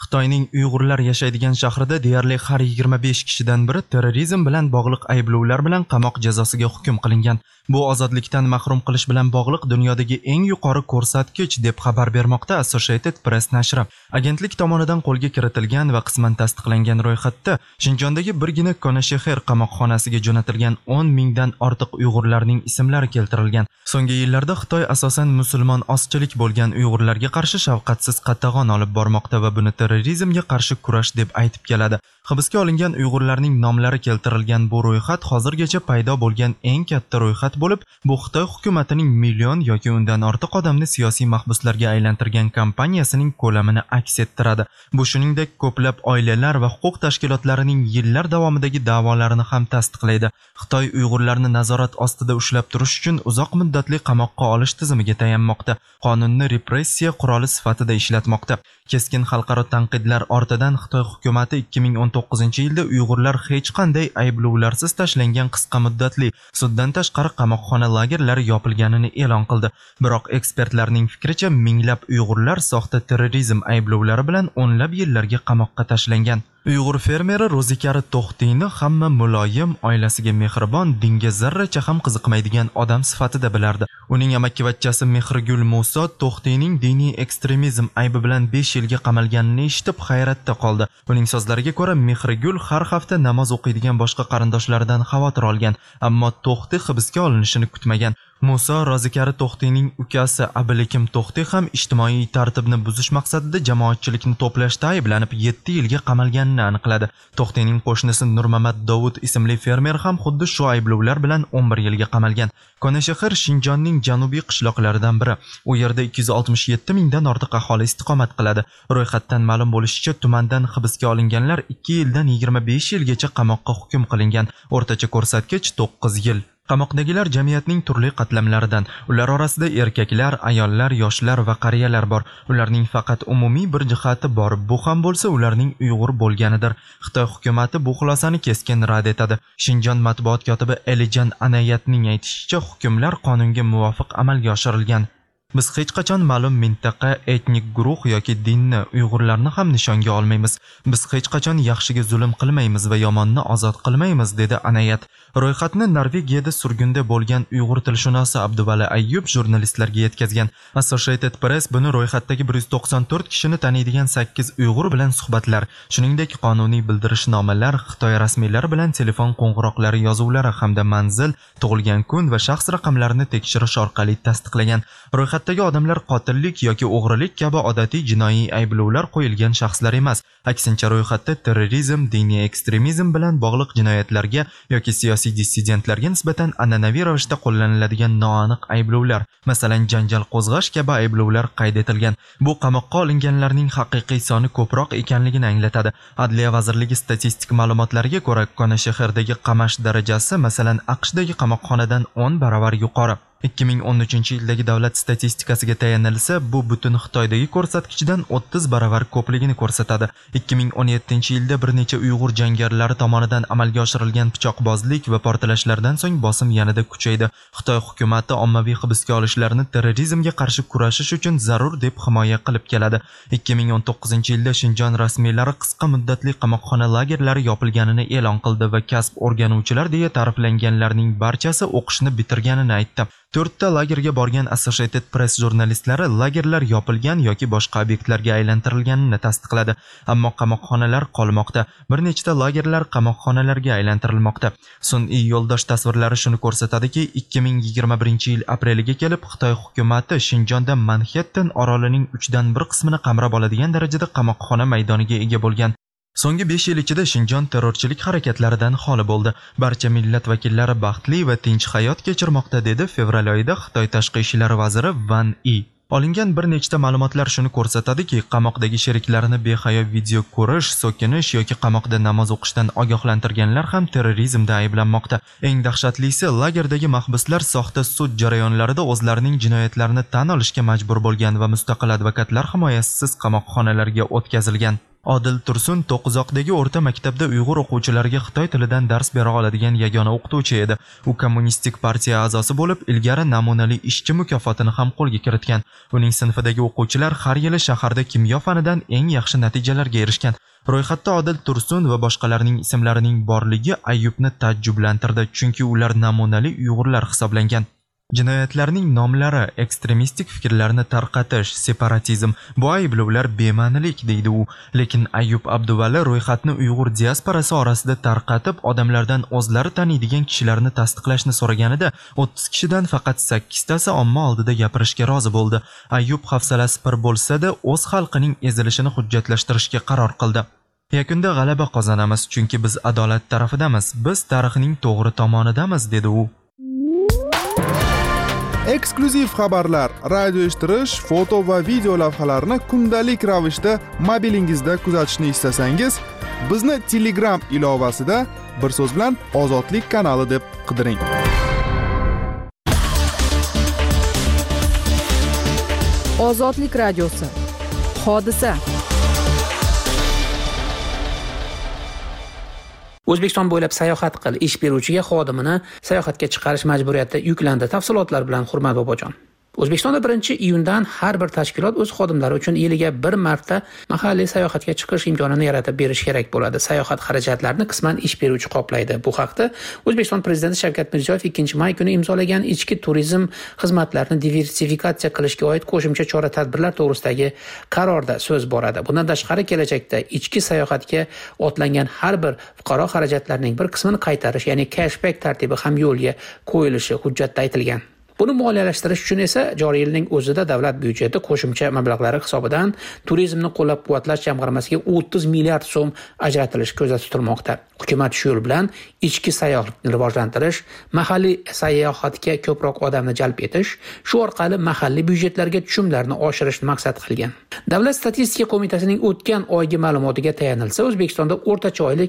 Xitoyning Uyg'urlar yashaydigan shahrida deyarli har 25 kishidan biri terrorizm bilan bog'liq ayblovlar bilan qamoq jazosiga hukm qilingan. Bu ozodlikdan mahrum qilish bilan bog'liq dunyodagi eng yuqori ko'rsatkich deb xabar bermoqda Associated Press nashri. Agentlik tomonidan qo'lga kiritilgan va qisman tasdiqlangan ro'yxatda Shinjondagi birgina Konashexer qamoqxonasiga jo'natilgan 10 mingdan ortiq Uyg'urlarning ismlari keltirilgan. So'nggi yillarda Xitoy asosan musulmon ozchilik bo'lgan Uyg'urlarga qarshi shafqatsiz qatag'on olib bormoqda va buni terrorizmga qarshi kurash deb aytib keladi. Hibsga olingan Uyg'urlarning nomlari keltirilgan bu ro'yxat hozirgacha paydo bo'lgan eng katta ro'yxat bo'lib, bu Xitoy hukumatining million yoki undan ortiq odamni siyosiy mahbuslarga aylantirgan kampaniyasining ko'lamini aks ettiradi. Bu shuningdek ko'plab oilalar va huquq tashkilotlarining yillar davomidagi da'volarini ham tasdiqlaydi. Xitoy Uyg'urlarni nazorat ostida ushlab turish uchun uzoq muddatli qamoqqa olish tizimiga tayanmoqda. Qonunni repressiya quroli sifatida ishlatmoqda. Keskin xalqaro tanqidlar ortidan Xitoy hukumati 2019-yilda Uyg'urlar hech qanday ayblovlarsiz tashlangan qisqa muddatli suddan tashqari qamoqxona lagerlari yopilganini e'lon qildi. Biroq ekspertlarning fikricha, minglab Uyg'urlar soxta terrorizm ayblovlari bilan o'nlab yillarga qamoqqa tashlangan. Uyg'ur fermeri Ro'zikari To'xtiyni hamma muloyim, oilasiga mehribon, dinga zarracha ham qiziqmaydigan odam sifatida bilardi. Uning amakkivachchasi Mehrigul Muso To'xtiyning diniy ekstremizm aybi bilan 5 yilga qamalganini eshitib hayratda qoldi. Uning so'zlariga ko'ra, Mehrigul har hafta namoz o'qiydigan boshqa qarindoshlaridan xavotir olgan, ammo To'xti hibsga olinishini kutmagan. Muso Ro'zikari To'xtiyning ukasi Abilikim To'xti ham ijtimoiy tartibni buzish maqsadida jamoatchilikni to'plashda ayblanib 7 yilga qamalganini aniqladi. To'xtiyning qo'shnisi Nurmamad Dovud ismli fermer ham xuddi shu ayblovlar bilan 11 yilga qamalgan. Konashexer Shinjonning janubiy qishloqlaridan biri. U yerda 267 mingdan ortiq aholi istiqomat qiladi. Ro'yxatdan ma'lum bo'lishicha, tumandan hibsga olinganlar 2 yildan 25 yilgacha qamoqqa hukm qilingan. O'rtacha ko'rsatkich 9 yil. Qamoqdagilar jamiyatning turli qatlamlaridan. Ular orasida erkaklar, ayollar, yoshlar va qariyalar bor. Ularning faqat umumiy bir jihati bor. Bu ham bo'lsa ularning Uyg'ur bo'lganidir. Xitoy hukumati bu xulosani keskin rad etadi. Shinjon matbuot kotibi Elijan Anayatning aytishicha, hukmlar qonunga muvofiq amalga oshirilgan. Biz hech qachon ma'lum mintaqa, etnik guruh yoki dinni, Uyg'urlarni ham nishonga olmaymiz. Biz hech qachon yaxshiga zulm qilmaymiz va yomonni ozod qilmaymiz, dedi Anayat. Ro'yxatni Norvegiyada surgunda bo'lgan Uyg'ur tilshunosi Abduvali Ayyub jurnalistlarga yetkazgan. Associated Press buni ro'yxatdagi 194 kishini taniydigan 8 Uyg'ur bilan suhbatlar, shuningdek qonuniy bildirishnomalar, Xitoy rasmiylari bilan telefon qo'ng'iroqlari yozuvlari hamda manzil, tug'ilgan kun va shaxs raqamlarini tekshirish orqali tasdiqlagan. Ro'yxatdagi odamlar qotillik yoki o'g'rilik kabi odatiy jinoiy ayblovlar qo'yilgan shaxslar emas. Aksincha, ro'yxatda terrorizm, diniy ekstremizm bilan bog'liq jinoyatlarga yoki siyosiy dissidentlarga nisbatan an'anaviy ravishda qo'llaniladigan noaniq ayblovlar, masalan janjal qo'zg'ash kabi ayblovlar qayd etilgan. Bu qamoqqa olinganlarning haqiqiy soni ko'proq ekanligini anglatadi. Adliya vazirligi statistik ma'lumotlariga ko'ra, Konashexerdagi qamash darajasi masalan AQShdagi qamoqxonadan 10 baravar yuqori. 2013-yildagi davlat statistikasiga tayanilsa, bu butun Xitoydagi ko'rsatkichdan 30 baravar ko'pligini ko'rsatadi. 2017-yilda bir necha Uyg'ur jangarilar tomonidan amalga oshirilgan pichoqbozlik va portlashlardan so'ng bosim yanada kuchaydi. Xitoy hukumati ommaviy hibsga olishlarni terrorizmga qarshi kurashish uchun zarur deb himoya qilib keladi. 2019-yilda Shinjon rasmiylari qisqa muddatli qamoqxona lagerlari yopilganini e'lon qildi va kasb o'rganuvchilar deya ta'riflanganlarning barchasi o'qishni bitirganini aytdi. 4 ta lagerga borgan Associated Press jurnalistlari lagerlar yopilgan yoki boshqa obyektlarga aylantirilganini tasdiqladi. Ammo qamoqxonalar qolmoqda. Bir nechta lagerlar qamoqxonalarga aylantirilmoqda. Sun'iy yo'ldosh tasvirlari shuni ko'rsatadiki, 2021-yil apreliga kelib Xitoy hukumati Shinjonda Manhattan orolining 3dan 1 qismini qamrab oladigan darajada qamoqxona maydoniga ega bo'lgan. So'nggi 5 yil ichida Shinjon terrorchilik harakatlaridan xoli bo'ldi. Barcha millat vakillari baxtli va tinch hayot kechirmoqda, dedi fevral oyida Xitoy tashqi ishlar vaziri Van Yi. Olingan bir nechta ma'lumotlar shuni ko'rsatadiki, qamoqdagi sheriklarini behayo video ko'rish, so'kinish yoki qamoqda namoz o'qishdan ogohlantirganlar ham terrorizmda ayblanmoqda. Eng dahshatlisi, lagerdagi mahbuslar soxta sud jarayonlarida o'zlarining jinoyatlarini tan olishga majbur bo'lgan va mustaqil advokatlar himoyasisiz qamoqxonalarga o'tkazilgan. Odil Tursun To'qizoqdagi o'rta maktabda Uyg'ur o'quvchilariga Xitoy tilidan dars bera oladigan yagona o'qituvchi edi. U kommunistik partiya a'zosi bo'lib, ilgari namunali ishchi mukofotini ham qo'lga kiritgan. Uning sinfidagi o'quvchilar har yili shaharda kimyo fanidan eng yaxshi natijalarga erishgan. Ro'yxatda Odil Tursun va boshqalarning ismlarining borligi Ayyubni taajjublantirdi, chunki ular namunali Uyg'urlar hisoblangan. Jinoyatlarning nomlari ekstremistik fikrlarni tarqatish, separatizm, bu ayblovlar bema'nilik deydi u. Lekin Ayyub Abduvali ro'yxatni Uyg'ur diasporasi orasida tarqatib, odamlardan o'zlari taniydigan kishilarni tasdiqlashni so'raganida 30 kishidan faqat 8 tasi omma oldida gapirishga rozi bo'ldi. Ayyub hafsalasi pir bo'lsa-da, o'z xalqining ezilishini hujjatlashtirishga qaror qildi. Yakunda g'alaba qozonamiz, chunki biz adolat tarafidamiz, biz tarixning to'g'ri tomonidamiz, dedi u. Eksklyuziv xabarlar, radio eshittirish, foto va video lavhalarni kundalik ravishda mobilingizda kuzatishni istasangiz, bizni Telegram ilovasida bir so'z bilan Ozodlik kanali deb qidiring. Ozodlik radiosi. Hodisa. O'zbekiston bo'ylab sayohat qil, ish beruvchiga xodimini sayohatga chiqarish majburiyati yuklandi. Tafsilotlar bilan Hurmat Bobojon. O'zbekistonda 1-iyundan har bir tashkilot o'z xodimlari uchun yiliga bir marta mahalliy sayohatga chiqish imkonini yaratib berish kerak bo'ladi. Sayohat xarajatlarini qisman ish beruvchi qoplaydi. Bu haqda O'zbekiston prezidenti Shavkat Mirziyoyev 2-may kuni imzolagan ichki turizm xizmatlarini diversifikatsiya qilishga oid qo'shimcha chora-tadbirlar to'g'risidagi qarorda so'z boradi. Bundan tashqari kelajakda ichki sayohatga otlangan har bir fuqaro xarajatlarining bir qismini qaytarish, ya'ni cashback tartibi ham yo'lga qo'yilishi hujjatda aytilgan. Buni moliyalashtirish uchun esa joriy yilning o'zida davlat byudjeti qo'shimcha mablag'lari hisobidan turizmni qo'llab-quvvatlash jamg'armasiga 30 milliard so'm ajratilishi ko'zda tutilmoqda. Hukumat shu yo'l bilan ichki sayohatni rivojlantirish, mahalliy sayohatga ko'proq odamni jalb etish, shu orqali mahalliy byudjetlarga tushumlarni oshirishni maqsad qilgan. Davlat statistika qo'mitasining o'tgan oygi ma'lumotiga tayanilsa, O'zbekistonda o'rtacha oylik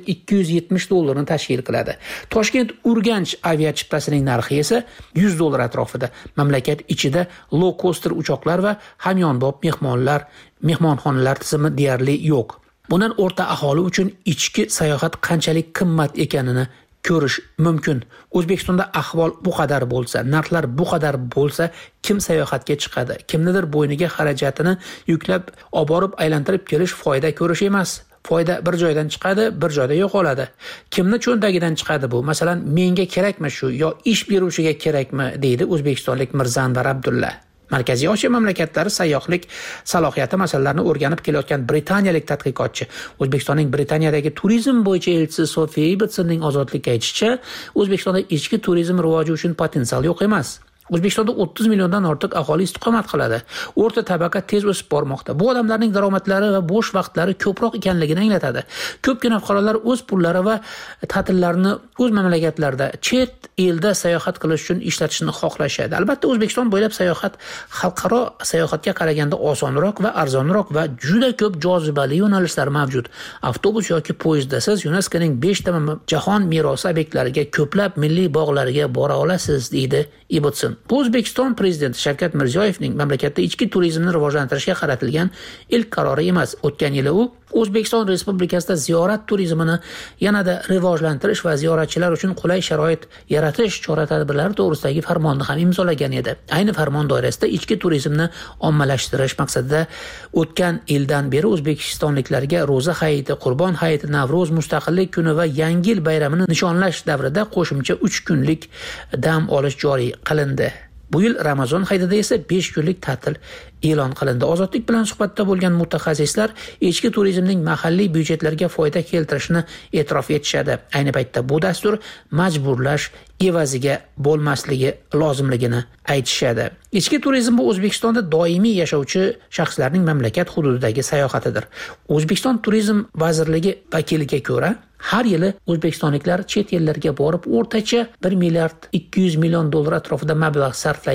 $270 tashkil qiladi. Toshkent-Urganch aviachiptasining narxi esa $100 atrofida. Mamlakat ichida low-coaster uchoqlar va hamyonbop mehmonxonalar tizimi deyarli yo'q. Bundan o'rta aholi uchun ichki sayohat qanchalik qimmat ekanini ko'rish mumkin. O'zbekistonda ahvol bu qadar bo'lsa, narxlar bu qadar bo'lsa, kim sayohatga chiqadi? Kimnidir bo'yniga xarajatini yuklab, olib borib aylantirib kelish foyda ko'rish emas. Foyda bir joydan chiqadi, bir joyda yo'qoladi. Kimni cho'ntagidan chiqadi bu? Masalan, menga kerakmi shu yo ish beruvchiga kerakmi, deydi o'zbekistonlik Mirzanvar Abdulla. Markaziy Osiyo mamlakatlari sayyohlik salohiyati masalalarini o'rganib kelayotgan britaniyalik tadqiqotchi, O'zbekistonning Britaniyadagi turizm bo'yicha elchisi Sofiya Ibitsonning Ozodlikka aytishicha, O'zbekistonda ichki turizm rivoji uchun potensial yo'q emas. O'zbekistonda 30 milliondan ortiq aholi istiqomat qiladi. O'rta tabaqa tez o'sib bormoqda. Bu odamlarning daromadlari va bo'sh vaqtlari ko'proq ekanligini anglatadi. Ko'pgina fuqarolar o'z pullari va ta'tillarini o'z mamlakatlarida, chet elda sayohat qilish uchun ishlatishni xohlashadi. Albatta, O'zbekiston bo'ylab sayohat xalqaro sayohatga qaraganda osonroq va arzonroq va juda ko'p jozibali yo'nalishlar mavjud. Avtobus yoki poyezdda siz UNESCOning 5 ta jahon merosi obyektlariga, ko'plab milliy bog'larga bora olasiz, deydi Ibitson. Bu O'zbekiston prezidenti Shavkat Mirziyoyevning mamlakatda ichki turizmni rivojlantirishga qaratilgan ilk qarori emas. O'tgan yili u O'zbekiston Respublikasida ziyorat turizmini yanada rivojlantirish va ziyoratchilar uchun qulay sharoit yaratish chora-tadbirlari to'g'risidagi farmonni ham imzolagan edi. Ayni farmon doirasida ichki turizmni ommalashtirish maqsadida o'tgan yildan beri o'zbekistonliklarga Ro'za hayiti, Qurbon hayiti, Navro'z, Mustaqillik kuni va Yangi yil bayramini nishonlash davrida qo'shimcha 3 kunlik dam olish joriy qilindi. Bu yil Ramazon hayitida esa 5 kunlik ta'til e'lon qilindi. Ozodlik bilan suhbatda bo'lgan mutaxassislar ichki turizmning mahalliy byudjetlarga foyda keltirishini e'tirof etishadi. Ayni paytda bu dastur majburlash evaziga bo'lmasligi lozimligini aytishadi. Ichki turizm bu O'zbekistonda doimiy yashovchi shaxslarning mamlakat hududidagi sayohatidir. O'zbekiston turizm vazirligi vakiliga ko'ra, har yili o'zbekistonliklar chet ellarga borib o'rtacha $1 milliard 200 million atrofida mablag' sarflaydi.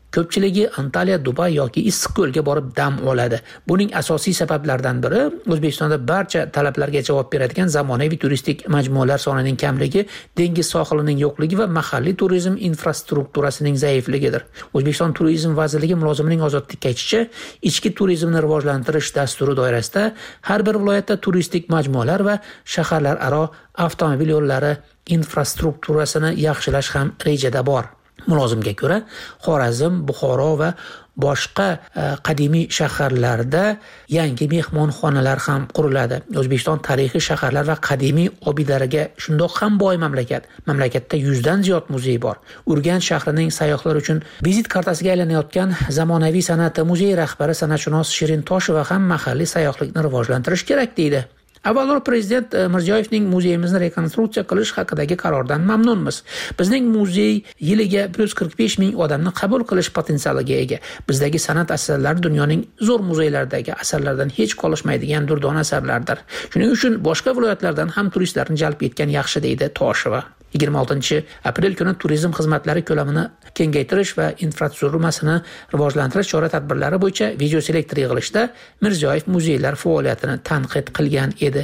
ko'pchiligi Antaliya, Dubay yoki Issiqko'lga borib dam oladi. Buning asosiy sabablaridan biri O'zbekistonda barcha talablarga javob beradigan zamonaviy turistik majmualar sonining kamligi, dengiz sohilining yo'qligi va mahalliy turizm infrastrukturasining zaifligidir. O'zbekiston Turizm vazirligi mulozimining Ozodlikka aytishicha, ichki turizmni rivojlantirish dasturi doirasida har bir viloyatda turistik majmualar va shaharlararo avtomobil yo'llari infrastrukturasini yaxshilash ham rejada bor. Mulozimga ko'ra, Xorazm, Buxoro va boshqa qadimiy shaharlarda yangi mehmonxonalar ham quriladi. O'zbekiston tarixiy shaharlar va qadimiy obidalarga shundoq ham boy mamlakat. Mamlakatda 100 dan ziyod muzey bor. Urganch shahrining sayyohlar uchun vizit kartasiga aylanayotgan zamonaviy san'at muzeyi rahbari san'atshunos Shirin Tosheva ham mahalliy sayyohlikni rivojlantirish kerak deydi. Avvalroq prezident Mirziyoyevning muzeyimizni rekonstruksiya qilish haqidagi qarordan mamnunmiz. Bizning muzey yiliga 45 ming odamni qabul qilish potensialiga ega. Bizdagi san'at asarlari dunyoning zo'r muzeylaridagi asarlardan hech qolishmaydigan durdona asarlardir. Shuning uchun boshqa viloyatlardan ham turistlarni jalb etgan yaxshi deydi Tosheva. 26-aprel kuni turizm xizmatlari ko'lamini kengaytirish va infratuzilmasini rivojlantirish chora-tadbirlari bo'yicha videoselektor yig'ilishida Mirziyoyev muzeylar faoliyatini tanqid qilgan edi.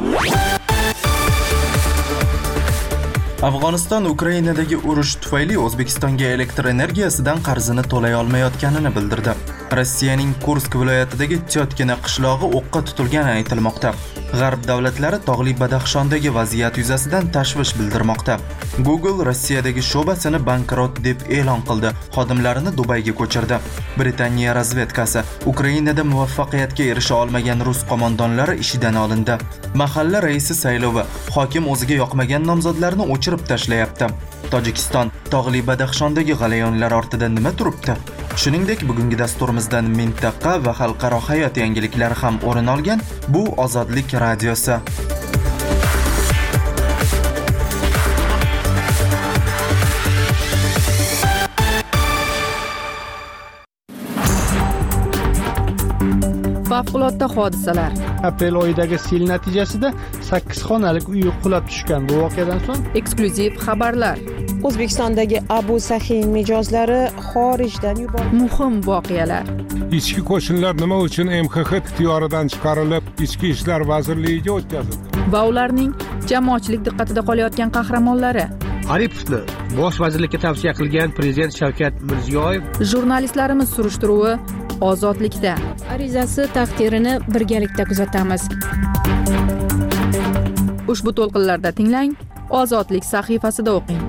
Afg'oniston Ukrainadagi urush tufayli O'zbekistonga elektr energiyasidan qarzini to'lay olmayotganini bildirdi. Rossiyaning Kursk viloyatidagi Tyotkina qishlog'i o'qqa tutilgani aytilmoqda. G'arb davlatlari tog'li Badaxshondagi vaziyat yuzasidan tashvish bildirmoqda. Google Rossiyadagi sho'basini bankrot deb e'lon qildi, xodimlarini Dubayga ko'chirdi. Britaniya razvedkasi Ukrainada muvaffaqiyatga erisha olmagan rus qo'mondonlari ishidan olindi. Mahalla raisi saylovi hokim o'ziga yoqmagan nomzodlarni o'chirib tashlayapti. Tojikiston tog'li Badaxshondagi g'alayonlar ortida nima turibdi? Shuningdek, bugungi dasturimizdan mintaqa va xalqaro hayot yangiliklari ham o'rin olgan. Bu Ozodlik radiosi. Favqulodda hodisalar. Aprel oyidagi sel natijasida 8 xonalik uy qulab tushgan. Bu voqeadan so'ng eksklyuziv xabarlar. O'zbekistondagi Abu Sahiy mijozlari xorijdan yuborildi. Muhim voqealar. Ichki qo'shinlar nima uchun MXX ixtiyoridan chiqarilib, Ichki ishlar vazirligiga o'tkazildi? Va ularning jamoatchilik diqqatida qolayotgan qahramonlari. Aripovni bosh vazirlikka tavsiya qilgan prezident Shavkat Mirziyoyev. Jurnalistlarimiz surishtiruvi Ozodlikda. Arizasi taqdirini birgalikda kuzatamiz. Ushbu to'lqinlarda tinglang, Ozodlik sahifasida o'qing.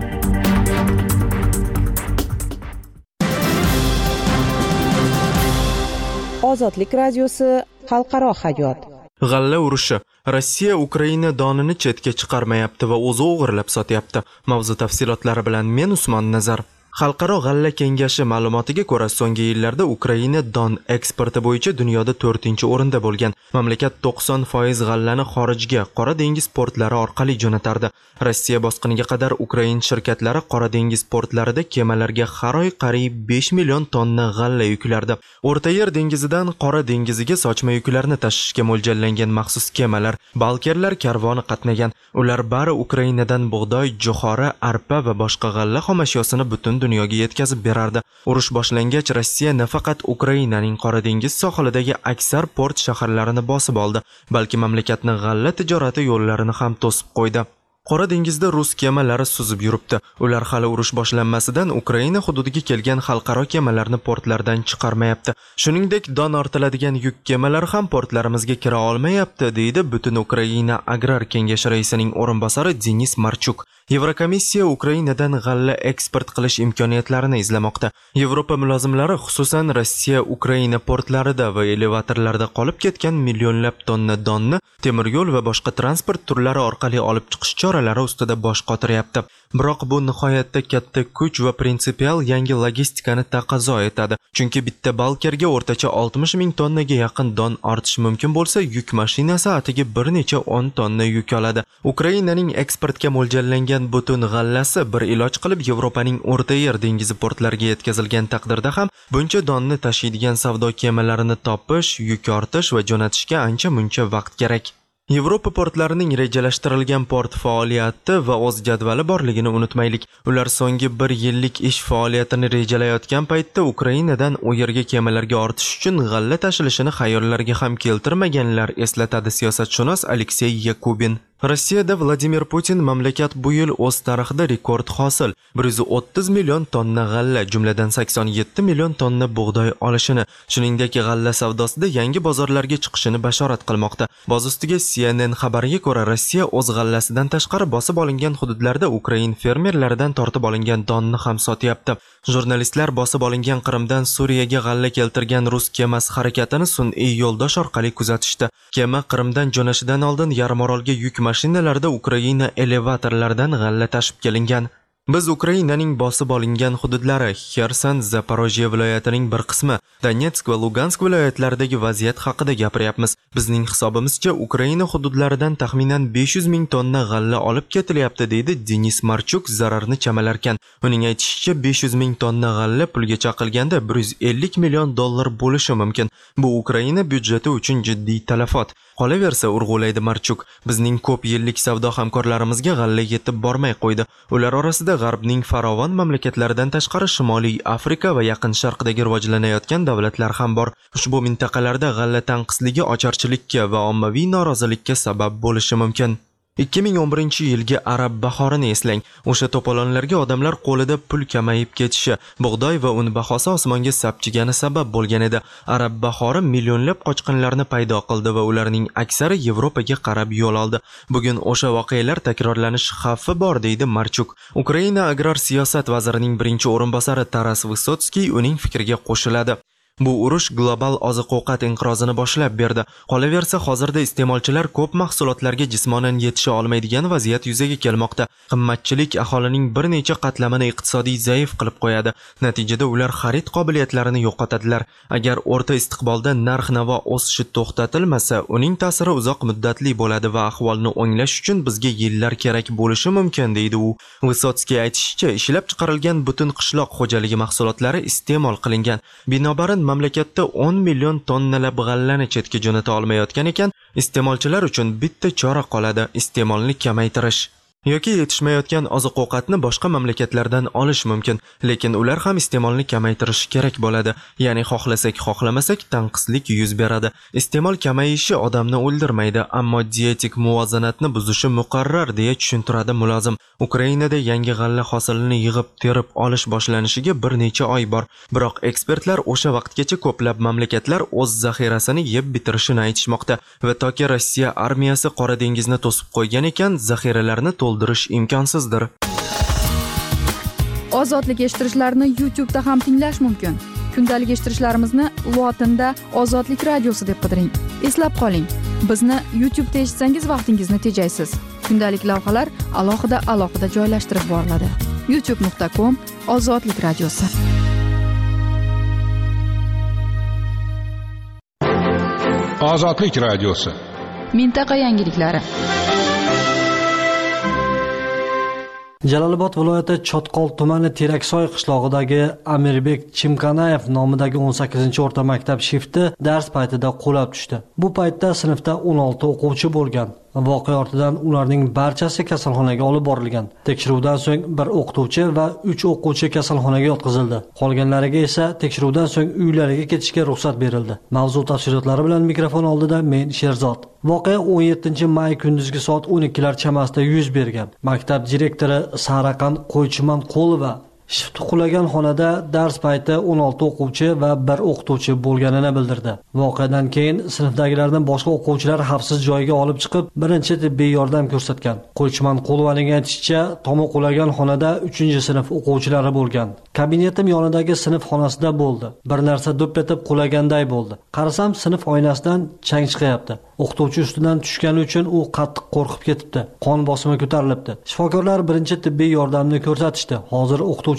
Ozodlik radiosi xalqaro hayot. G'alla urushi. Rossiya Ukraina donini chetga chiqarmayapti va o'zi o'g'irlab sotyapti. Mavzu tafsilotlari bilan men Usmon Nazar. Xalqaro g'alla kengashi ma'lumotiga ko'ra, so'nggi yillarda Ukraina don eksporti bo'yicha dunyoda 4-o'rinda bo'lgan. Mamlakat 90% g'allani xorijga, Qora dengiz portlari orqali jo'natardi. Rossiya bosqiniga qadar Ukrain shirkatlari Qora dengiz portlarida kemalarga har oy qariyb 5 million tonna g'alla yuklardi. O'rta Yer dengizidan Qora dengiziga sochma yuklarni tashishga mo'ljallangan maxsus kemalar, balkerlar karvoni qatnagan. Ular bari Ukrainadan bug'doy, jo'xori, arpa va boshqa g'alla xomashyosini butun dunyoga yetkazib berardi. Urush boshlangach, Rossiya nafaqat Ukrainaning Qora dengiz sohilidagi aksar port shaharlarini bosib oldi, balki mamlakatning g'alla tijorati yo'llarini ham to'sib qo'ydi. Qora dengizda rus kemalari suzib yuribdi. Ular hali urush boshlanmasidan Ukraina hududiga kelgan xalqaro kemalarni portlardan chiqarmayapti. Shuningdek, don ortiladigan yuk kemalari ham portlarimizga kira olmayapti, deydi Butun Ukraina Agrar kengashi raisining o'rinbosari Denis Marchuk. Yevrokomissiya Ukrainadan g'alla eksport qilish imkoniyatlarini izlamoqda. Yevropa mulozimlari xususan Rossiya Ukraina portlarida va elevatorlarda qolib ketgan millionlab tonna donni temir yo'l va boshqa transport turlari orqali olib chiqish choralari ustida bosh qotiryapti. Biroq bu nihoyatda katta kuch va prinsipial yangi logistikani taqozo etadi. Chunki bitta balkerga o'rtacha 60 ming tonnaga yaqin don ortish mumkin bo'lsa, yuk mashinasi atiga bir necha 10 tonna yuk oladi. Ukrainaning eksportga mo'ljallangan butun g'allasi bir iloj qilib Yevropaning O'rta Yer dengizi portlariga yetkazilgan taqdirda ham buncha donni tashiydigan savdo kemalarini topish, yuk ortish va jo'natishga ancha-muncha vaqt kerak. Yevropa portlarining rejalashtirilgan port faoliyati va o'z jadvali borligini unutmaylik. Ular so'nggi 1 yillik ish faoliyatini rejalayotgan paytda Ukrainadan u yerga kemalarga ortish uchun g'alla tashilishini xayollarga ham keltirmaganlar, eslatadi siyosatshunos Aleksey Yakubin. Rossiyada Vladimir Putin mamlakat bu yil o'z tarixida rekord hosil 130 million tonna g'alla, jumladan 87 million tonna bug'doy olishini, shuningdek g'alla savdosida yangi bozorlarga chiqishini bashorat qilmoqda. Boz ustiga CNN xabariga ko'ra, Rossiya o'z g'allasidan tashqari bosib olingan hududlarda Ukrain fermerlaridan tortib olingan donni ham sotyapti. Jurnalistlar bosib olingan Qrimdan Suriyaga g'alla keltirgan rus kemasi harakatini sun'iy yo'ldosh orqali kuzatishdi. Kema Qrimdan jo'nashidan oldin yarimorolga yuk mashinalarda Ukraina elevatorlaridan g'alla tashib kelingan. Biz Ukrainaning bosib olingan hududlari, Xerson, Zaporojye viloyatining bir qismi, Donetsk va Lugansk viloyatlaridagi vaziyat haqida gapiryapmiz. Bizning hisobimizcha Ukraina hududlaridan taxminan 500 ming tonna g'alla olib ketilyapti, deydi Denis Marchuk zararni chamalarkan. Uning aytishicha 500 ming tonna g'alla pulga chaqilganda 150 million dollar bo'lishi mumkin. Bu Ukraina byudjeti uchun jiddiy talafot. Qolaversa, urg'ulaydi Marchuk, bizning ko'p yillik savdo hamkorlarimizga g'alla yetib bormay qo'ydi. Ular orasida G'arbning farovon mamlakatlaridan tashqari Shimoliy Afrika va Yaqin Sharqdagi rivojlanayotgan davlatlar ham bor. Ushbu mintaqalarda g'alla tanqisligi ocharchilikka va ommaviy norozilikka sabab bo'lishi mumkin. 2011-yilgi arab bahorini eslang. O'sha to'polonlarga odamlar qo'lida pul kamayib ketishi, bug'doy va un bahosi osmonga sapchigani sabab bo'lgan edi. Arab bahori millionlab qochqinlarni paydo qildi va ularning aksari Yevropaga qarab yo'l oldi. Bugun o'sha voqealar takrorlanish xavfi bor, deydi Marchuk. Ukraina agrar siyosat vazirining birinchi o'rinbosari Taras Vysotskiy uning fikriga qo'shiladi. Bu urush global oziq-ovqat inqirozini boshlab berdi. Qolaversa, hozirda iste'molchilar ko'p mahsulotlarga jismonan yetisha olmaydigan vaziyat yuzaga kelmoqda. Qimmatchilik aholining bir necha qatlamini iqtisodiy zaif qilib qo'yadi. Natijada ular xarid qobiliyatlarini yo'qotadilar. Agar o'rta istiqbolda narx-navo o'sishi to'xtatilmasa, uning ta'siri uzoq muddatli bo'ladi va ahvolni o'nglash uchun bizga yillar kerak bo'lishi mumkin, deydi u. Vysotskiy aytishicha, ishlab chiqarilgan butun qishloq xo'jaligi mahsulotlari iste'mol qilingan. Binobarin mamlakatda 10 million tonnalab g'allani chetga jo'nata olmayotgan ekan, iste'molchilar uchun bitta chora qoladi: iste'molni kamaytirish. Yoki yetishmayotgan oziq-ovqatni boshqa mamlakatlardan olish mumkin, lekin ular ham iste'molni kamaytirishi kerak bo'ladi. Ya'ni xohlasak, xohlamasak tanqislik yuz beradi. Iste'mol kamayishi odamni o'ldirmaydi, ammo dietik muvozanatni buzishi muqarrar, deya tushuntiradi mulozim. Ukrainada yangi g'alla hosilini yig'ib terib olish boshlanishiga bir necha oy bor. Biroq ekspertlar o'sha vaqtgacha ko'plab mamlakatlar o'z zaxirasini yeb bitirishini aytishmoqda va toki Rossiya armiyasi Qora dengizni to'sib qo'ygan ekan, zaxiralarni to'ldirish imkonsizdir. Ozodlik eshittirishlarni YouTube da ham tinglash mumkin. Kundalik eshittirishlarimizni lotinda Ozodlik radiosi deb qidiring. Eslab qoling, bizni YouTube da eshitsangiz vaqtingizni tejaysiz. Kundalik lavhalar alohida joylashtirib boriladi. youtube.com/Ozodlik radiosi. Ozodlik radiosi. Mintaqa yangiliklari. Jalolobod viloyati Chotqol tumani Teraksoy qishlog'idagi Amirbek Chimkanayev nomidagi 18-o'rta maktab shifti dars paytida qulab tushdi. Bu paytda sinfda 16 o'quvchi bo'lgan. Voqea ortidan ularning barchasi kasalxonaga olib borilgan. Tekshiruvdan so'ng bir o'qituvchi va 3 o'quvchi kasalxonaga yotqizildi. Qolganlariga esa tekshiruvdan so'ng uylariga ketishga ruxsat berildi. Mavzu tafsilotlari bilan mikrofon oldida men Sherzod. Voqea 17-may kunduzgi soat 12lar chamasida yuz bergan. Maktab direktori Saraqan Qo'ychiman-Qo'lova shifti qulagan xonada dars payti 16 o'quvchi va 1 o'qituvchi bo'lganini bildirdi. Voqeadan keyin sinfdagilardan boshqa o'quvchilar xavfsiz joyga olib chiqib, birinchi tibbiy yordam ko'rsatgan. Qo'ychiman-Qo'lovaning aytishicha, tomi qulagan xonada 3-sinf o'quvchilari bo'lgan. Kabinetim yonidagi sinf xonasida bo'ldi. Bir narsa do'p etib qulaganday bo'ldi. Qarasam, sinf oynasidan chang chiqyapti. O'qituvchi ustidan tushgani uchun u qattiq qo'rqib ketibdi. Qon bosimi ko'tarilibdi. Shifokorlar birinchi tibbiy yordamni ko'rsatishdi. Hozir o'qituvchi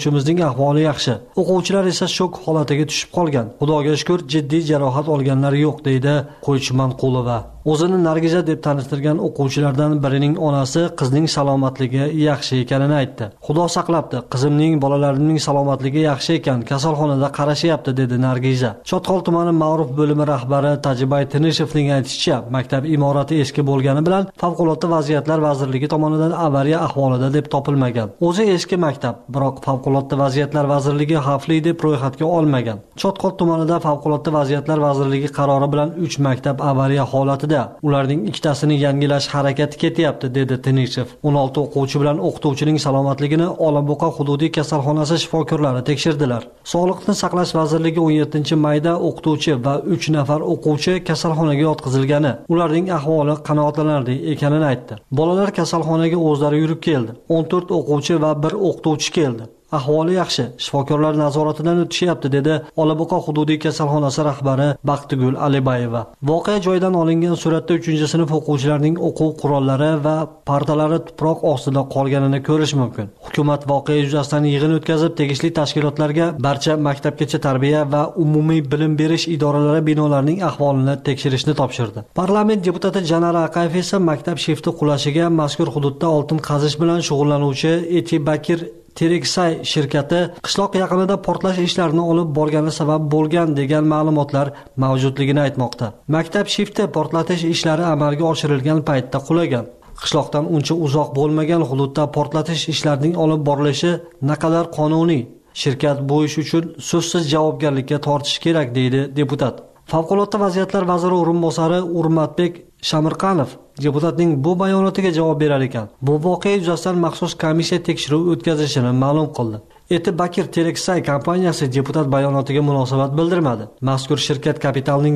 o'quvchimizning ahvoli yaxshi. O'quvchilar esa shok holatiga tushib qolgan. Xudoga shukr, jiddiy jarohat olganlar yo'q, deydi Qo'ychi Manqulova. O'zini Nargiza deb tanishtirgan o'quvchilardan birining onasi qizning salomatligi yaxshi ekanini aytdi. Xudo saqlabdi, qizimning, bolalarimning salomatligi yaxshi ekan, kasalxonada qarashyapti, dedi Nargiza. Chotqol tumani ma'ruf bo'limi rahbari Tajibay Tinishevning aytishicha, maktab imorati eski bo'lgani bilan favqulodda vaziyatlar vazirligi tomonidan avariya ahvolida deb topilmagan. O'zi eski maktab, biroq favqulodda vaziyatlar vazirligi xavfli deb ro'yxatga olmagan. Chotqol tumanida favqulodda vaziyatlar vazirligi qarori bilan 3 maktab avariya holatida. Ularning ikkitasini yangilash harakati ketyapti, dedi Tinishev. 16 o'quvchi bilan o'qituvchining salomatligini Olaboqa hududiy kasalxonasi shifokorlari tekshirdilar. Sog'liqni saqlash vazirligi 17-mayda o'qituvchi va 3 nafar o'quvchi kasalxonaga yotqizilgani, ularning ahvoli qanoatlanarli ekanini aytdi. Bolalar kasalxonaga o'zlari yurib keldi. 14 o'quvchi va 1 o'qituvchi keldi. Ahvoli yaxshi, shifokorlar nazoratidan o'tishyapti, dedi Olaboqa hududiy kasalxonasi rahbari Baxtigul Alibayeva. Voqea joyidan olingan suratda 3-sinf o'quvchilarining o'quv qurollari va partalari tuproq ostida qolganini ko'rish mumkin. Hukumat voqea yuzasidan yig'in o'tkazib, tegishli tashkilotlarga barcha maktabgacha tarbiya va umumiy bilim berish idoralari binolarining ahvolini tekshirishni topshirdi. Parlament deputati Janara Aqayev esa maktab shifti qulashiga mazkur hududda oltin qazish bilan shug'ullanuvchi Eti Bakir Tereksay shirkati qishloq yaqinida portlash ishlarini olib borgani sabab bo'lgan degan ma'lumotlar mavjudligini aytmoqda. Maktab shifti portlatish ishlari amalga oshirilgan paytda qulagan. Qishloqdan uncha uzoq bo'lmagan hududda portlatish ishlarining olib borilishi naqadar qonuniy. Shirkat bu ish uchun so'zsiz javobgarlikka tortishi kerak, deydi deputat. Favqulodda vaziyatlar vaziri o'rinbosari Urmatbek Shamirqanov deputatning bu bayonotiga javob berar ekan. Bu voqea yuzasidan maxsus komissiya tekshiruv o'tkazishini ma'lum qildi. Eti Bakir Tereksay kompaniyasi deputat bayonotiga munosabat bildirmadi. Mazkur shirkat kapitalining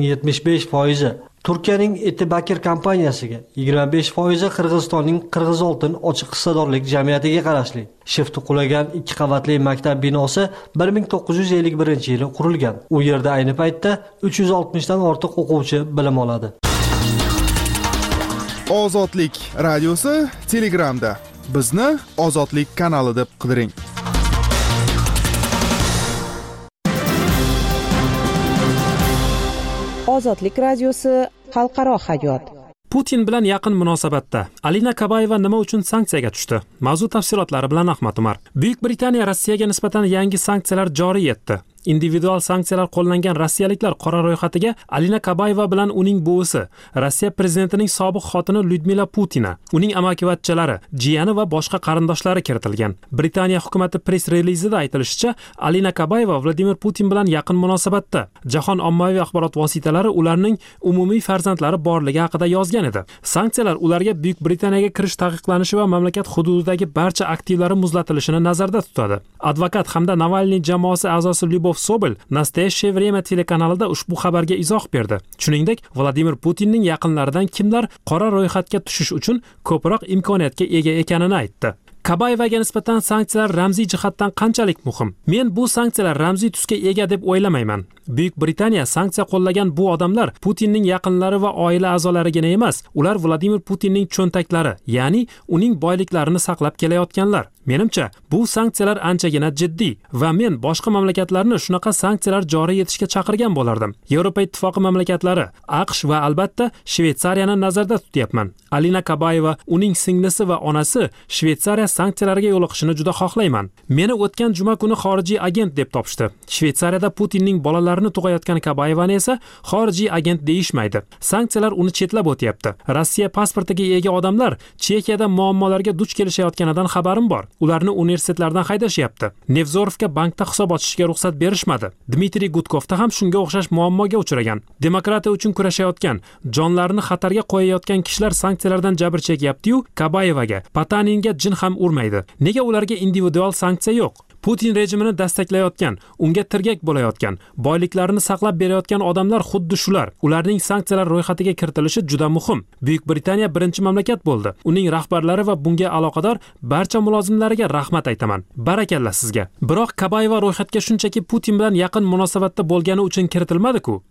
75% Turkiyaning Eti Bakir kompaniyasiga, 25% Qirg'izistonning Qirg'izoltin ochiq hissadorlik jamiyatiga qarashli. Shifti qulagan 2 qavatli maktab binosi 1951-yili qurilgan. U yerda ayni paytda 360 dan ortiq o'quvchi bilim oladi. Ozodlik radiosi Telegramda. Bizni Ozodlik kanali deb qidiring. Ozodlik radiosi xalqaro hayot. Putin bilan yaqin munosabatda Alina Kabayeva nima uchun sanksiyaga tushdi? Mavzu tafsilotlari bilan Ahmad Umar. Buyuk Britaniya Rossiyaga nisbatan yangi sanksiyalar joriy etdi. Individual sanksiyalar qo'llangan rossiyaliklar qora ro'yxatiga Alina Kabayeva bilan uning buvisi, Rossiya prezidentining sobiq xotini Lyudmila Putina, uning amakivachchalari, jiyani va boshqa qarindoshlari kiritilgan. Britaniya hukumati press relizida aytilishicha, Alina Kabayeva Vladimir Putin bilan yaqin munosabatda. Jahon ommaviy axborot vositalari ularning umumiy farzandlari borligi haqida yozgan edi. Sanksiyalar ularga Buyuk Britaniyaga kirish taqiqlanishi va mamlakat hududidagi barcha aktivlari muzlatilishini nazarda tutadi. Advokat hamda Navalniy jamoasi a'zosi Lyubov Sobel Nastoyashye Vremya telekanalida ushbu xabarga izoh berdi. Shuningdek, Vladimir Putinning yaqinlaridan kimlar qora ro'yxatga tushish uchun ko'proq imkoniyatga ega ekanini aytdi. Kabayevaga nisbatan sanksiyalar ramziy jihatdan qanchalik muhim? Men bu sanksiyalar ramziy tusga ega deb o'ylamayman. Buyuk Britaniya sanksiya qo'llagan bu odamlar Putinning yaqinlari va oila a'zolarigina emas, ular Vladimir Putinning cho'ntaklari, ya'ni uning boyliklarini saqlab kelayotganlar. Menimcha, bu sanksiyalar anchagina jiddiy va men boshqa mamlakatlarni shunaqa sanksiyalar joriy etishga chaqirgan bo'lardim. Yevropa ittifoqi mamlakatlari, AQSh va albatta Shveysariyani nazarda tutyapman. Alina Kabayeva, uning singlisi va onasi Shveysariya sanksiyalarga yo'liqishini juda xohlayman. Meni o'tgan juma kuni xorijiy agent deb topishdi. Shveysariyada Putinning bolalarini tug'ayotgan Kabayevani esa xorijiy agent deyishmaydi. Sanksiyalar uni chetlab o'tyapti. Rossiya pasportiga ega odamlar Chexiyada muammolarga duch kelishayotganidan xabarim bor. Ularni universitetlardan haydashyapti. Nevzorovga bankda hisob ochishga ruxsat berishmadi. Dmitriy Gudkovda ham shunga o'xshash muammoga uchragan. Demokratiya uchun kurashayotgan, jonlarini xatarga qo'yayotgan kishilar sanksiyalardan jabr chekyapti-yu, Kabayevaga, Pataninga jin ham urmaydi. Nega ularga individual sanksiya yo'q? Putin rejimini dastaklayotgan, unga tirgak bo'layotgan, boyliklarini saqlab berayotgan odamlar xuddi shular. Ularning sanksiyalar ro'yxatiga kiritilishi juda muhim. Buyuk Britaniya birinchi mamlakat bo'ldi. Uning rahbarlari va bunga aloqador barcha mulozimlariga rahmat aytaman. Barakalla sizga. Biroq Kabayeva ro'yxatga shunchaki Putin bilan yaqin munosabatda bo'lgani uchun kiritilmadi-ku.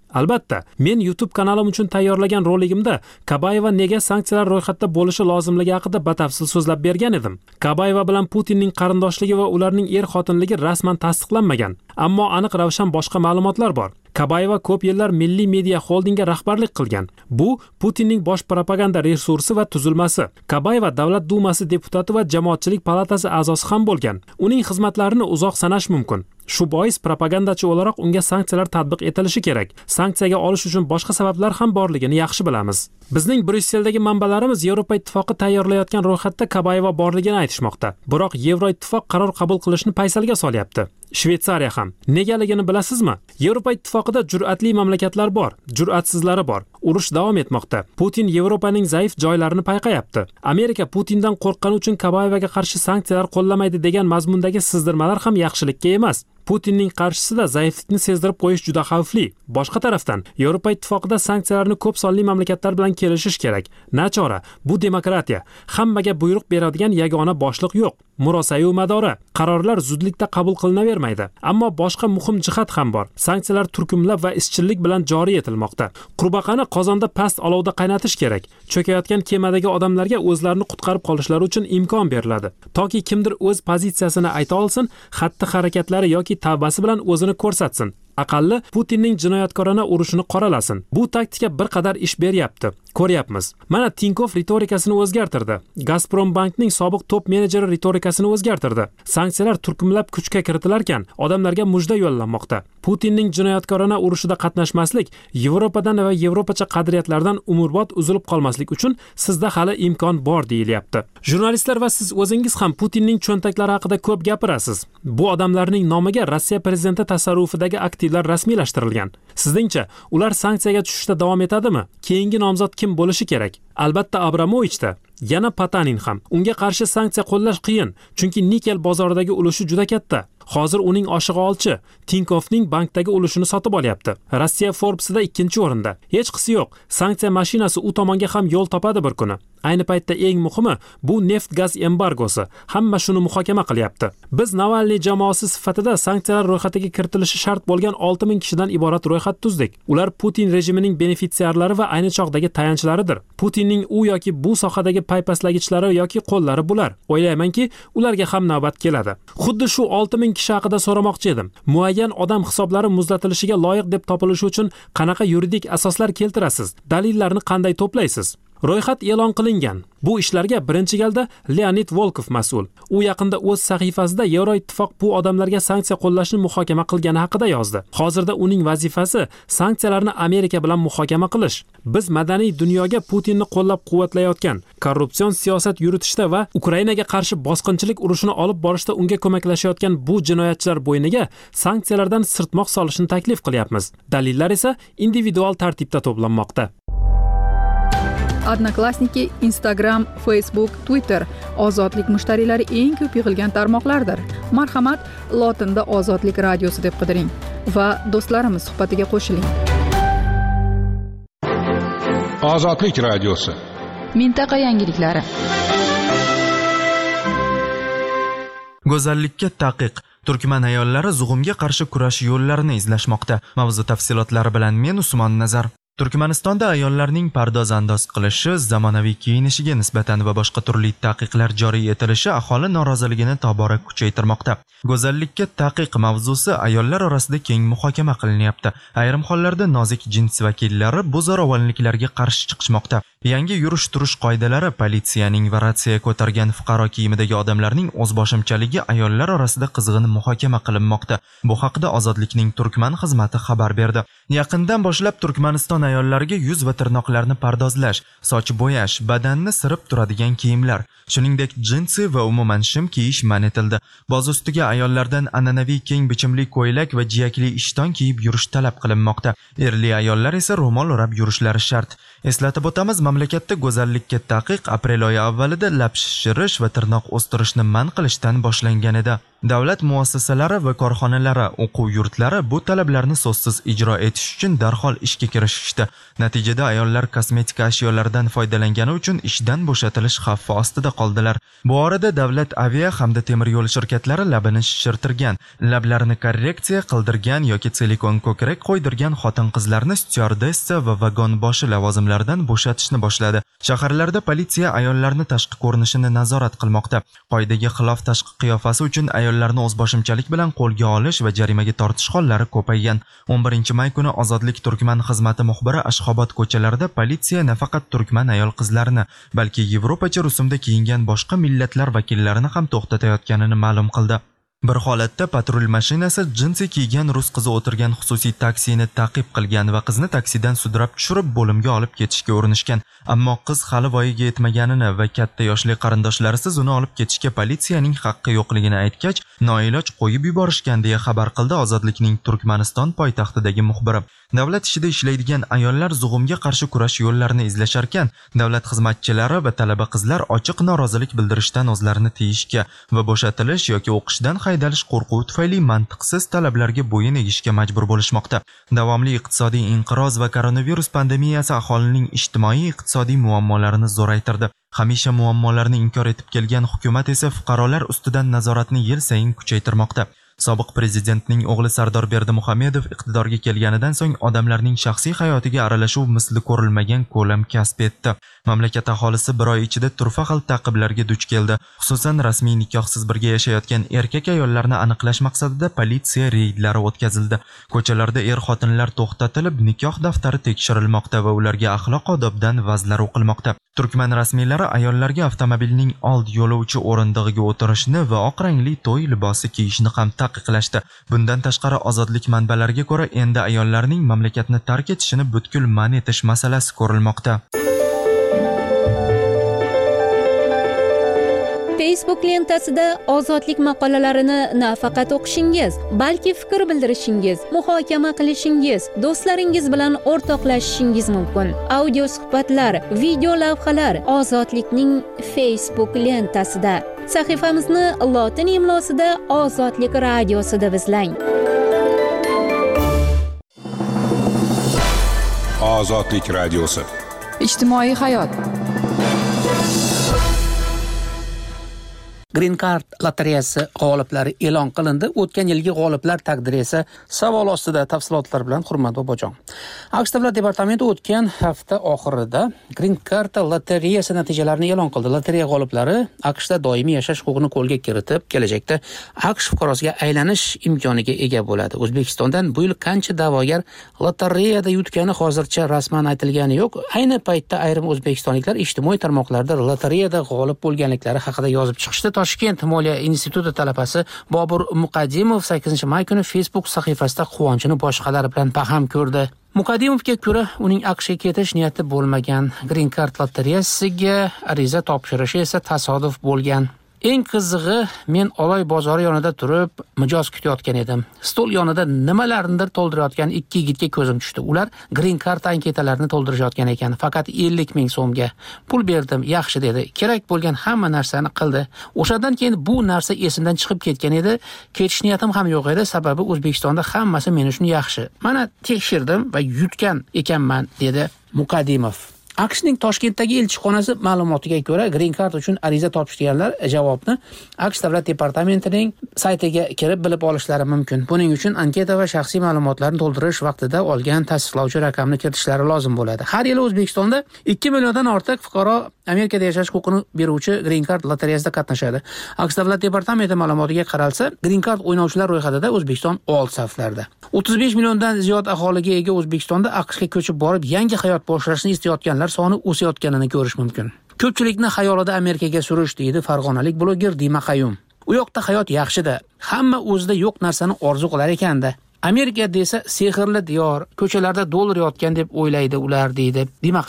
Albatta, men YouTube kanalim uchun tayyorlagan roligimda Kabayeva nega sanksiyalar ro'yxatida bo'lishi lozimligi haqida batafsil so'zlab bergan edim. Kabayeva bilan Putinning qarindoshligi va ularning er-xotinligi rasman tasdiqlanmagan, ammo aniq ravshan boshqa ma'lumotlar bor. Kabayeva ko'p yillar Milliy media xoldingga rahbarlik qilgan. Bu Putinning bosh propaganda resursi va tuzilmasi. Kabayeva Davlat dumasi deputati va Jamoatchilik palatasi a'zosi ham bo'lgan. Uning xizmatlarini uzoq sanash mumkin. Shu bois propagandachi o'laroq unga sanksiyalar tatbiq etilishi kerak. Sanksiyaga olish uchun boshqa sabablar ham borligini yaxshi bilamiz. Bizning Brusseldagi manbalarimiz Yevropa Ittifoqi tayyorlayotgan ro'yxatda Kabayeva borligini aytishmoqda. Biroq Yevroittifoq qaror qabul qilishni paysalga solyapti. Shveysariya ham. Negaligini bilasizmi? Yevropa Ittifoqida jur'atli mamlakatlar bor, jur'atsizlari bor. Urush davom etmoqda. Putin Yevropaning zaif joylarini payqayapti. Amerika Putindan qo'rqqani uchun Kabayevaga qarshi sanksiyalar qo'llamaydi degan mazmundagi sizdirmalar ham yaxshilikka emas. Putinning qarshisida zaiflikni sezdirib qo'yish juda xavfli. Boshqa tarafdan, Yevropa Ittifoqida sanksiyalarni ko'p sonli mamlakatlar bilan kelishish kerak. Nachora, bu demokratiya. Hammaga buyruq beradigan yagona boshliq yo'q. Murosa-yu madora. Qarorlar zudlikda qabul qilinavermaydi. Ammo boshqa muhim jihat ham bor. Sanksiyalar turkumlab va izchillik bilan joriy etilmoqda. Qurbaqani qozonda past olovda qaynatish kerak. Cho'kayotgan kemadagi odamlarga o'zlarini qutqarib qolishlari uchun imkon beriladi. Toki kimdir o'z pozitsiyasini ayta olsin, xatti-harakatlari yoki tavbasi bilan o'zini ko'rsatsin. Aqalli Putinning jinoyatkorona urushini qoralasin. Bu taktika bir qadar ish beryapti. Ko'ryapmiz. Mana Tinkov ritorikasini o'zgartirdi. Gazprom bankning sobiq top menejeri ritorikasini o'zgartirdi. Sanksiyalar turkumlab kuchga kiritilarkan, odamlarga mujda yo'llanmoqda. Putinning jinoyatkorona urushida qatnashmaslik, Yevropadan va yevropacha qadriyatlardan umurbod uzilib qolmaslik uchun sizda hali imkon bor deyilyapti. Jurnalistlar va siz o'zingiz ham Putinning cho'ntaklari haqida ko'p gapirasiz. Bu odamlarning nomiga Rossiya prezidenti tasarrufidagi aktivlar rasmiylashtirilgan. Sizningcha, ular sanksiyaga tushishda davom etadimi? Keyingi nomzod kim bo'lishi kerak? Albatta Abramovichda. Yana Patanin ham. Unga qarshi sanksiya qo'llash qiyin, chunki nikel bozoridagi ulushi juda katta. Hozir uning oshig'i olchi Tinkovning bankdagi ulushini sotib olyapti. Rossiya Forbes'da 2-o'rinda. Hech qisi yo'q. Sanksiya mashinasi u tomonga ham yo'l topadi bir kuni. Ayni paytda eng muhimi bu neft-gaz embargosi. Hamma shuni muhokama qilyapti. Biz Navalniy jamoasi sifatida sanksiyalar ro'yxatiga kiritilishi shart bo'lgan 6000 kishidan iborat ro'yxat tuzdik. Ular Putin rejimining benefitsiarlari va ayni chog'dagi tayanchlaridir. Putinning u yoki bu sohadagi paypaslagichlari yoki qo'llari bular. O'ylaymanki, ularga ham navbat keladi. Xuddi shu 6000 kishi haqida so'ramoqchi edim. Muayyan odam hisoblari muzlatilishiga loyiq deb topilishi uchun qanaqa yuridik asoslar keltirasiz? Dalillarni qanday to'playsiz? Ro'yxat e'lon qilingan. Bu ishlarga birinchi galda Leonid Volkov mas'ul. U yaqinda o'z sahifasida Yevroittifoq bu odamlarga sanksiya qo'llashni muhokama qilgani haqida yozdi. Hozirda uning vazifasi sanksiyalarni Amerika bilan muhokama qilish. Biz madaniy dunyoga Putinni qo'llab-quvvatlayotgan, korrupsion siyosat yuritishda va Ukrainaga qarshi bosqinchilik urushini olib borishda unga ko'maklashayotgan bu jinoyatchilar bo'yniga sanksiyalardan sirtmoq solishni taklif qilyapmiz. Dalillar esa individual tartibda to'planmoqda. Odnoklassniki, Instagram, Facebook, Twitter ozodlik mushtariylari eng ko'p yig'ilgan tarmoqlardir. Marhamat, lotinda Ozodlik radiosi deb qidiring va do'stlarimiz suhbatiga qo'shiling. Ozodlik radiosi. Mintaqa yangiliklari. Go'zallikka taqiq. Turkman ayollari zug'umga qarshi kurash yo'llarini izlashmoqda. Mavzu tafsilotlari bilan men Usmon Nazar. Turkmanistonda ayollarning pardoz-andoz qilishi, zamonaviy kiyinishiga nisbatan va boshqa turli taqiqlar joriy etilishi aholi noroziligini tobora kuchaytirmoqda. Go'zallikka taqiq mavzusi ayollar orasida keng muhokama qilinyapti. Ayrim hollarda nozik jins vakillari bu zo'ravonliklarga qarshi chiqishmoqda. Yangi yurish-turish qoidalari, politsiyaning va ratsiya ko'targan fuqaro kiyimidagi odamlarning o'zboshimchaligi ayollar orasida qizg'in muhokama qilinmoqda. Bu haqda Ozodlikning Turkman xizmati xabar berdi. Yaqindan boshlab Turkmaniston ayollariga yuz va tirnoqlarni pardozlash, soch bo'yash, badanni sirib turadigan kiyimlar, shuningdek jinsi va umuman shim kiyish man etildi. Boz ustiga ayollardan an'anaviy keng bichimli ko'ylak va jiyakli ishton kiyib yurish talab qilinmoqda. Erli ayollar esa ro'mol o'rab yurishlari shart. Eslatib o'tamiz, mamlakatda go'zallikka taqiq aprel oyi avvalida lab shishirish va tirnoq o'stirishni man qilishdan boshlangan edi. Davlat muassasalari va korxonalari, o'quv yurtlari bu talablarni so'zsiz ijro etish uchun darhol ishga kirishishdi. Natijada ayollar kosmetika ashyolaridan foydalangani uchun ishdan bo'shatilish xavfi ostida qoldilar. Bu orada davlat avia hamda temir yo'l shirkatlari labini shishirtirgan, lablarini korreksiya qildirgan yoki silikon ko'krak qo'ydirgan xotin-qizlarni styuardessa va vagon boshi lavozimlaridan bo'shatishni boshladi. Shaharlarda politsiya ayollarni tashqi ko'rinishini nazorat qilmoqda. Qoidaga xilof tashqi qiyofasi uchun ayollarni o'zboshimchalik bilan qo'lga olish va jarimaga tortish hollari ko'paygan. 11-may kuni Ozodlik Turkman xizmati muxbiri Ashxobod ko'chalarida politsiya nafaqat turkman ayol qizlarini, balki yevropacha rusumda kiyingan boshqa millatlar vakillarini ham to'xtatayotganini ma'lum qildi. Bir holatda patrul mashinasi jinsi kiygan rus qizi o'tirgan xususiy taksini ta'qib qilgan va qizni taksidan sudrab tushirib bo'limga olib ketishga urinishgan. Ammo qiz hali voyaga yetmaganini va katta yoshli qarindoshlarisiz uni olib ketishga politsiyaning haqqi yo'qligini aytgach, noiloj qo'yib yuborishgan deya xabar qildi Ozodlikning Turkmaniston poytaxtidagi muxbiri. Davlat ishida ishlaydigan ayollar zug'umga qarshi kurash yo'llarini izlasharkan, davlat xizmatchilari va talaba qizlar ochiq norozilik bildirishdan o'zlarini tiyishga va bo'shatilish yoki o'qishdan haydalish qo'rquvi tufayli mantiqsiz talablarga bo'yin egishga majbur bo'lishmoqda. Davomli iqtisodiy inqiroz va koronavirus pandemiyasi aholining ijtimoiy-iqtisodiy muammolarini zo'raytirdi. Hamisha muammolarni inkor etib kelgan hukumat esa fuqarolar ustidan nazoratni yil sayin kuchaytirmoqda. Sobiq prezidentning o'g'li Sardor Berdimuhamedov iqtidorga kelganidan so'ng odamlarning shaxsiy hayotiga aralashuv misli ko'rilmagan ko'lam kasb etdi. Mamlakat aholisi bir oy ichida turfa xil ta'qiblarga duch keldi. Xususan, rasmiy nikohsiz birga yashayotgan erkak ayollarni aniqlash maqsadida politsiya reydlari o'tkazildi. Ko'chalarda er-xotinlar to'xtatilib, nikoh daftari tekshirilmoqda va ularga axloq-odobdan vazlar o'qilmoqda. Turkman rasmiylari ayollarga avtomobilning old yo'lovchi o'rindig'iga o'tirishni va oq rangli to'y libosi kiyishni ham taqiqlashdi. Bundan tashqari, ozodlik manbalariga ko'ra, endi ayollarning mamlakatni tark etishini butkul man etish masalasi ko'rilmoqda. Facebook lentasida ozodlik maqolalarini nafaqat o'qishingiz, balki fikr bildirishingiz, muhokama qilishingiz, do'stlaringiz bilan o'rtoqlashishingiz mumkin. Audio suhbatlar, video lavhalar Ozodlikning Facebook lentasida. Sahifamizni lotin imlosida Ozodlik radiosi deb izlang. Ozodlik radiosi. Ijtimoiy hayot. Green Card lotereyasi g'oliblari e'lon qilindi. O'tgan yilgi g'oliblar taqdiri esa savol ostida. Tafsilotlar bilan Hurmat Bobojon. AQSh davlat departamenti o'tgan hafta oxirida Green Card lotereyasi natijalarini e'lon qildi. Lotereya g'oliblari AQShda doimiy yashash huquqini qo'lga kiritib, kelajakda AQSh fuqarosiga aylanish imkoniga ega bo'ladi. O'zbekistondan bu yil qancha da'vogar lotereyada yutgani hozircha rasman aytilgani yo'q. Ayni paytda ayrim o'zbekistonliklar ijtimoiy tarmoqlarda lotereyada g'olib bo'lganliklari haqida yozib chiqishdi. Toshkent Moliya instituti talabasi Bobur Muqaddimov 8-may kuni Facebook sahifasida quvonchini boshqalar bilan baham ko'rdi. Muqaddimovga ko'ra, uning AQShga ketish niyati bo'lmagan. Green Card lotereyasiga ariza topshirishi esa tasodif bo'lgan. Eng qizig'i, men Oloy bozori yonida turib mijoz kutayotgan edim. Stol yonida nimalarnidir to'ldirayotgan ikki yigitga ko'zim tushdi. Ular Green Card anketalarini to'ldirishayotgan ekan. Faqat 50 ming so'mga pul berdim, yaxshi dedi. Kerak bo'lgan hamma narsani qildi. O'shadan keyin bu narsa esimdan chiqib ketgan edi. Ketish niyatim ham yo'q edi, sababi O'zbekistonda hammasi men uchun yaxshi. Mana tekshirdim va yutgan ekanman, dedi Muqaddimov. AQShning Toshkentdagi elchixonasi ma'lumotiga ko'ra, Green Card uchun ariza topshirganlar javobni AQSh davlat departamentining saytiga kirib bilib olishlari mumkin. Buning uchun anketa va shaxsiy ma'lumotlarni to'ldirish vaqtida olgan tasdiqlovchi raqamni kiritishlari lozim bo'ladi. Har yili O'zbekistonda 2 milliondan ortiq fuqaro Amerikada yashash huquqini beruvchi Green Card lotereyasida qatnashadi. AQSh davlat departamenti ma'lumotiga qaralsa, Green Card o'ynovchilar ro'yxatida O'zbekiston old saflarda. 35 milliondan ziyod aholiga ega O'zbekistonda AQShga ko'chib borib, yangi hayot boshlashni istayotganlar soni o'sayotganini ko'rish mumkin. Ko'pchilikni xayolida Amerikaga surish, deydi farg'onalik bloger Dima Qayum. U yoqda hayot yaxshida, hamma o'zida yo'q narsani orzu qilar ekanda. Amerika desa sehrli diyor, ko'chalarda dollar yotgan deb o'ylaydi ular, deydi Dima Qayum.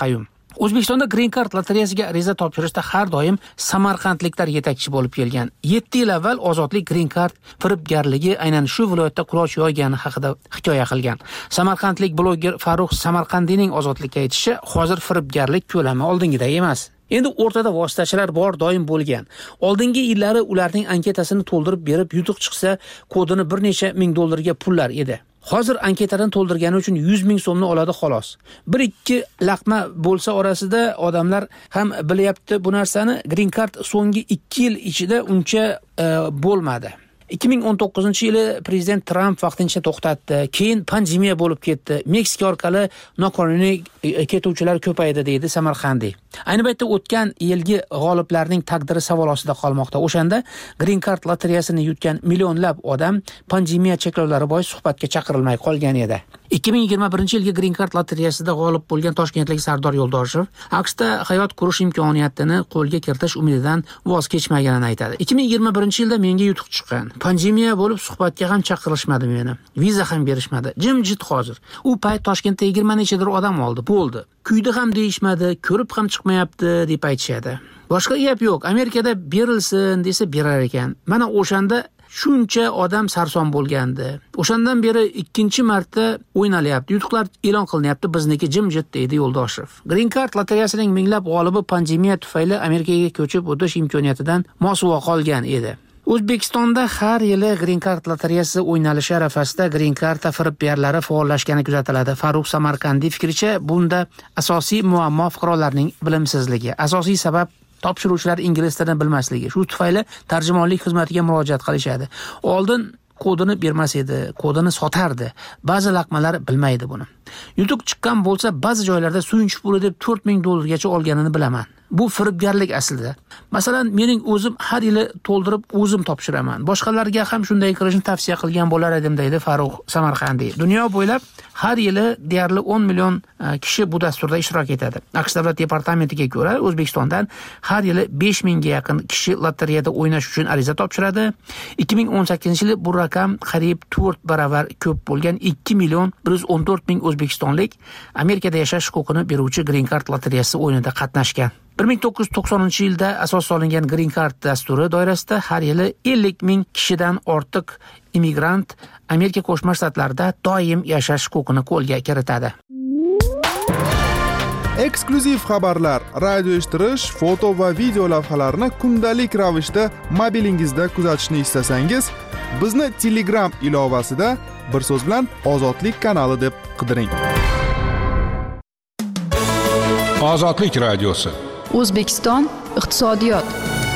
O'zbekistonda Green Card lotereyasiga ariza topshirishda har doim samarqandliklar yetakchi bo'lib kelgan. 7 yil avval Ozodlik Green Card firibgarligi aynan shu viloyatda quloch yoygani haqida hikoya qilgan. Samarqandlik bloger Farruh Samarqandiyning Ozodlikka aytishicha, hozir firibgarlik ko'lami oldingidek emas. Endi o'rtada vositachilar bor doim bo'lgan. Oldingi yillari ularning anketasini to'ldirib berib, yutuq chiqsa, kodini bir necha ming dollarga pullar edi. Hozir anketadan to'ldirgani uchun 100 ming so'mni oladi xolos. 1-2 laqma bo'lsa orasida odamlar ham bilyapti bu narsani. Green Card so'nggi 2 yil ichida uncha bo'lmadi. 2019-yili prezident Trump vaqtincha to'xtatdi. Keyin pandemiya bo'lib ketdi. Meksika orqali noqonuniy ketuvchilar ko'paydi deydi Samarqandiy. Ayni paytda o'tgan yilgi g'oliblarning taqdiri savol ostida qolmoqda. O'shanda Green Card lotereyasini yutgan millionlab odam pandemiya cheklovlari bois suhbatga chaqirilmay qolgan edi. 2021-yilgi Green Card lotereyasida g'olib bo'lgan toshkentlik Sardor Yo'ldoshev AQShda hayot qurish imkoniyatini qo'lga kiritish umididan voz kechmaganini aytadi. 2021-yilda menga yutuq chiqqan. Pandemiya bo'lib suhbatga ham chaqirishmadi meni. Viza ham berishmadi. Jimjit hozir. U payt Toshkentda 20 nechadir odam oldi. Bo'ldi. Kuyda ham deyishmadi, ko'rib ham chiqmayapti deb aytishadi. Boshqa gap yo'q. Amerikada berilsin desa berar ekan. Mana o'shanda shuncha odam sarson bo'lgandi. O'shandan beri ikkinchi marta o'ynalyapti. Yutuqlar e'lon qilinyapti, bizniki jimjit deydi Yo'ldoshev. Green Card lotereyasining minglab g'olibi pandemiya tufayli Amerikaga ko'chib o'tish imkoniyatidan mosuvo qolgan edi. O'zbekistonda har yili Green Card lotereyasi o'ynalishi arafasida Green Card firibgarlari faollashgani kuzatiladi. Farruh Samarqandiy fikricha, bunda asosiy muammo fuqarolarning bilimsizligi. Asosiy sabab topshiruvchilar ingliz tilini bilmasligi. Shu tufayli tarjimonlik xizmatiga murojaat qilishadi. Oldin kodini bermas edi, kodini sotardi. Ba'zi laqmalar bilmaydi buni. Yutuq chiqqan bo'lsa, ba'zi joylarda suyunch puli deb 4000 dollargacha olganini bilaman. Bu firibgarlik aslida. Masalan, mening o'zim har yili to'ldirib o'zim topshiraman. Boshqalarga ham shunday qilishni tavsiya qilgan bo'lar edim deydi Farruh Samarqandiy. Dunyo bo'ylab har yili deyarli 10 million kishi bu dasturda ishtirok etadi. AQSh davlat departamentiga ko'ra, O'zbekistondan har yili 5000 ga yaqin kishi lotereyada o'ynash uchun ariza topshiradi. 2018-yili bu raqam qariyb 4 baravar ko'p bo'lgan 2 million 114 ming o'zbekistonlik Amerikada yashash huquqini beruvchi Green Card lotereyasi o'yinida qatnashgan. 1990-yilda asos solingan Green Card dasturi doirasida har yili 50 ming kishidan ortiq immigrant Amerika Qo'shma Shtatlarida doim yashash huquqini qo'lga kiritadi. Eksklyuziv xabarlar, radio eshittirish, foto va video lavhalarni kundalik ravishda mobilingizda kuzatishni istasangiz, bizni Telegram ilovasida bir so'z bilan Ozodlik kanali deb qidiring. Ozodlik radiosi. O'zbekiston iqtisodiyot.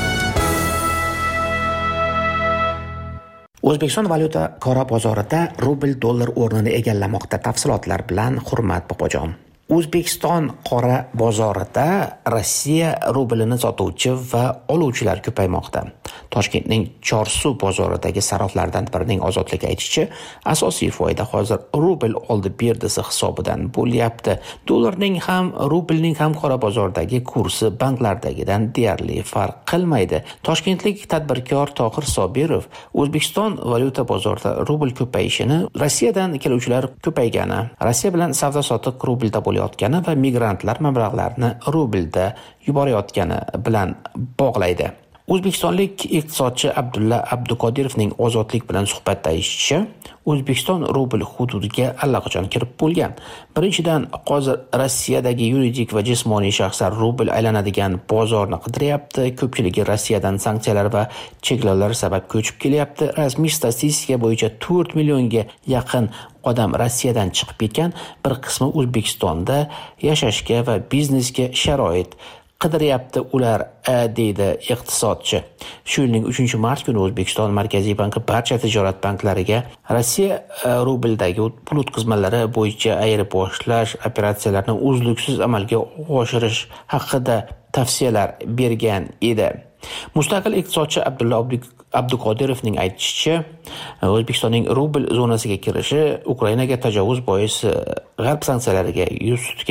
O'zbekiston valyuta qora bozorida rubl dollar o'rnini egallamoqda. Tafsilotlar bilan Hurmat Bobojon. O'zbekiston qora bozorida Rossiya rublini sotuvchi va oluvchilar ko'paymoqda. Toshkentning Chorsu bozoridagi saroflardan birining Ozodlik aytishicha, asosiy foyda hozir rubl oldi berdisi hisobidan bo'lyapti. Dollarning ham, rublning ham qora bozordagi kursi banklardagidan deyarli farq qilmaydi. Toshkentlik tadbirkor Tohir Sobirov O'zbekiston valyuta bozorida rubl ko'payishini Rossiyadan keluvchilar ko'paygani, Rossiya bilan savdo-sotiq rublda bo'layotgani va migrantlar mablag'larini rublda yuborayotgani bilan bog'laydi. O'zbekistonlik iqtisodchi Abdulla Abduqodirovning Ozodlik bilan suhbatda aytishicha, O'zbekiston rubl hududiga allaqachon kirib bo'lgan. Birinchidan, hozir Rossiyadagi yuridik va jismoniy shaxslar rubl aylanadigan bozorni qidiryapti. Ko'pchiligi Rossiyadan sanksiyalar va cheklovlar sabab ko'chib kelyapti. Rasmiy statistika bo'yicha 4 millionga yaqin odam Rossiyadan chiqib ketgan, bir qismi O'zbekistonda yashashga va biznesga sharoit qidiryapti ular, deydi iqtisodchi. Shu yilning 3-mart kuni O'zbekiston Markaziy banki barcha tijorat banklariga Rossiya rubldagi pul o'tkazmalari bo'yicha ayirboshlash operatsiyalarini uzluksiz amalga oshirish haqida tavsiyalar bergan edi. Mustaqil iqtisodchi Abdulla Abduqodirovning aytishicha, O'zbekistonning rubl zonasiga kirishi Ukrainaga tajovuz bois g'arb sanksiyalariga yuz tutgan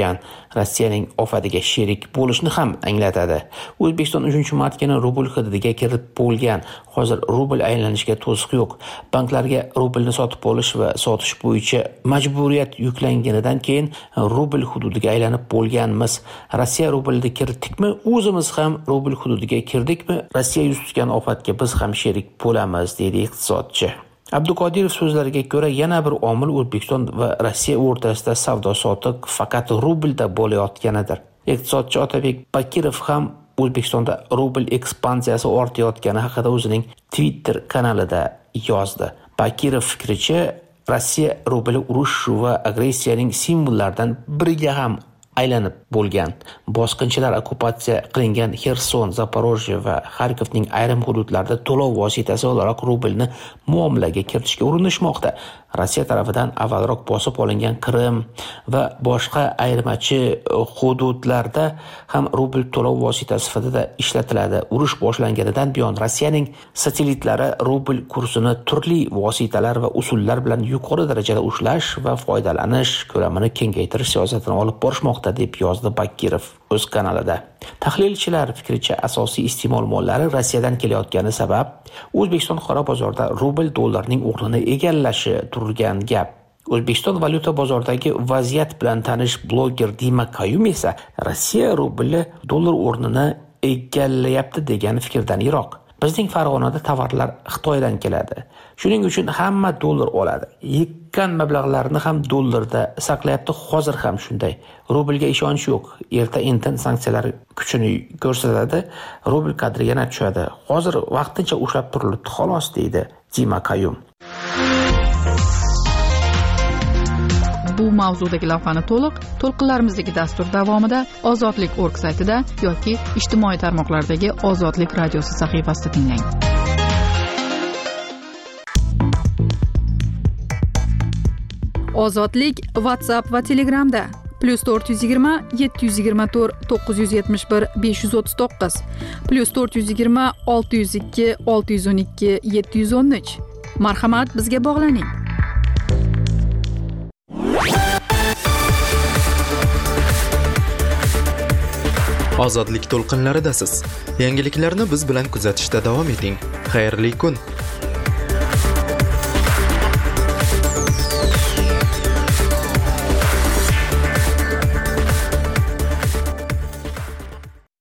Rossiyaning ofatiga sherik bo'lishni ham anglatadi. O'zbekiston 3-martgina rubl hidiga kirib bo'lgan. Hozir rubl aylanishiga to'siq yo'q. Banklarga rublni sotib olish va sotish bo'yicha majburiyat yuklanganidan keyin rubl hududiga aylanib bo'lganmiz. Rossiya rublni kiritdikmi, o'zimiz ham rubl hududiga kirdikmi, Rossiya yuz tutgan ofatga biz ham sherik bo'lamiz, deydi iqtisodchi. Abduqodirov so'zlariga ko'ra, yana bir omil O'zbekiston va Rossiya o'rtasida savdo-sotiq faqat rublda bo'layotganidir. Iqtisodchi Otabek Bakirov ham O'zbekistonda rubl ekspansiyasi ortayotgani haqida o'zining Twitter kanalida yozdi. Bakirov fikricha, Rossiya rubli urush va agressiyaning simbollaridan biriga ham aylanib bo'lgan. Bosqinchilar okkupatsiya qilingan Xerson, Zaporojye va Xarkovning ayrim hududlarida to'lov vositasi o'laroq rublni muomalaga kiritishga urinishmoqda. Rossiya tarafidan avvalroq bosib olingan Qrim va boshqa ayirmachi hududlarda ham rubl to'lov vositasi sifatida ishlatiladi. Urush boshlanganidan buyon Rossiyaning satelitlari rubl kursini turli vositalar va usullar bilan yuqori darajada ushlash va foydalanish ko'lamini kengaytirish siyosatini olib borishmoqda, deb yozdi Bakirov o'z kanalida. Tahlilchilar fikricha, asosiy iste'mol mollari Rossiyadan kelayotgani sabab O'zbekiston qora bozorda rubl dollarning o'rnini egallashi turgan gap. O'zbekiston valyuta bozoridagi vaziyat bilan tanish bloger Dima Kayum esa Rossiya rubli dollar o'rnini egallayapti degan fikrdan yiroq. Bizning Farg'onada tovarlar Xitoydan keladi. Shuning uchun hamma dollar oladi. Yekkan mablag'larni ham dollarda saqlayapti. Hozir ham shunday. Rublga ishonch yo'q. Erta-indin sanksiyalar kuchini ko'rsatadi, rubl qadri yana tushadi. Hozir vaqtincha ushlab turildi xolos, deydi Dima Kayum. Bu mavzudagi lavhani to'lqinlarimizdagi dastur davomida ozodlik.org saytida yoki ijtimoiy tarmoqlardagi Ozodlik radiosi sahifasida tinglang. Ozodlik WhatsApp va Telegramda +420 724 971 539 +420 602 612 713. Marhamat, bizga bog'laning. Ozodlik to'lqinlaridasiz. Yangiliklarni biz bilan kuzatishda davom eting. Xayrli kun.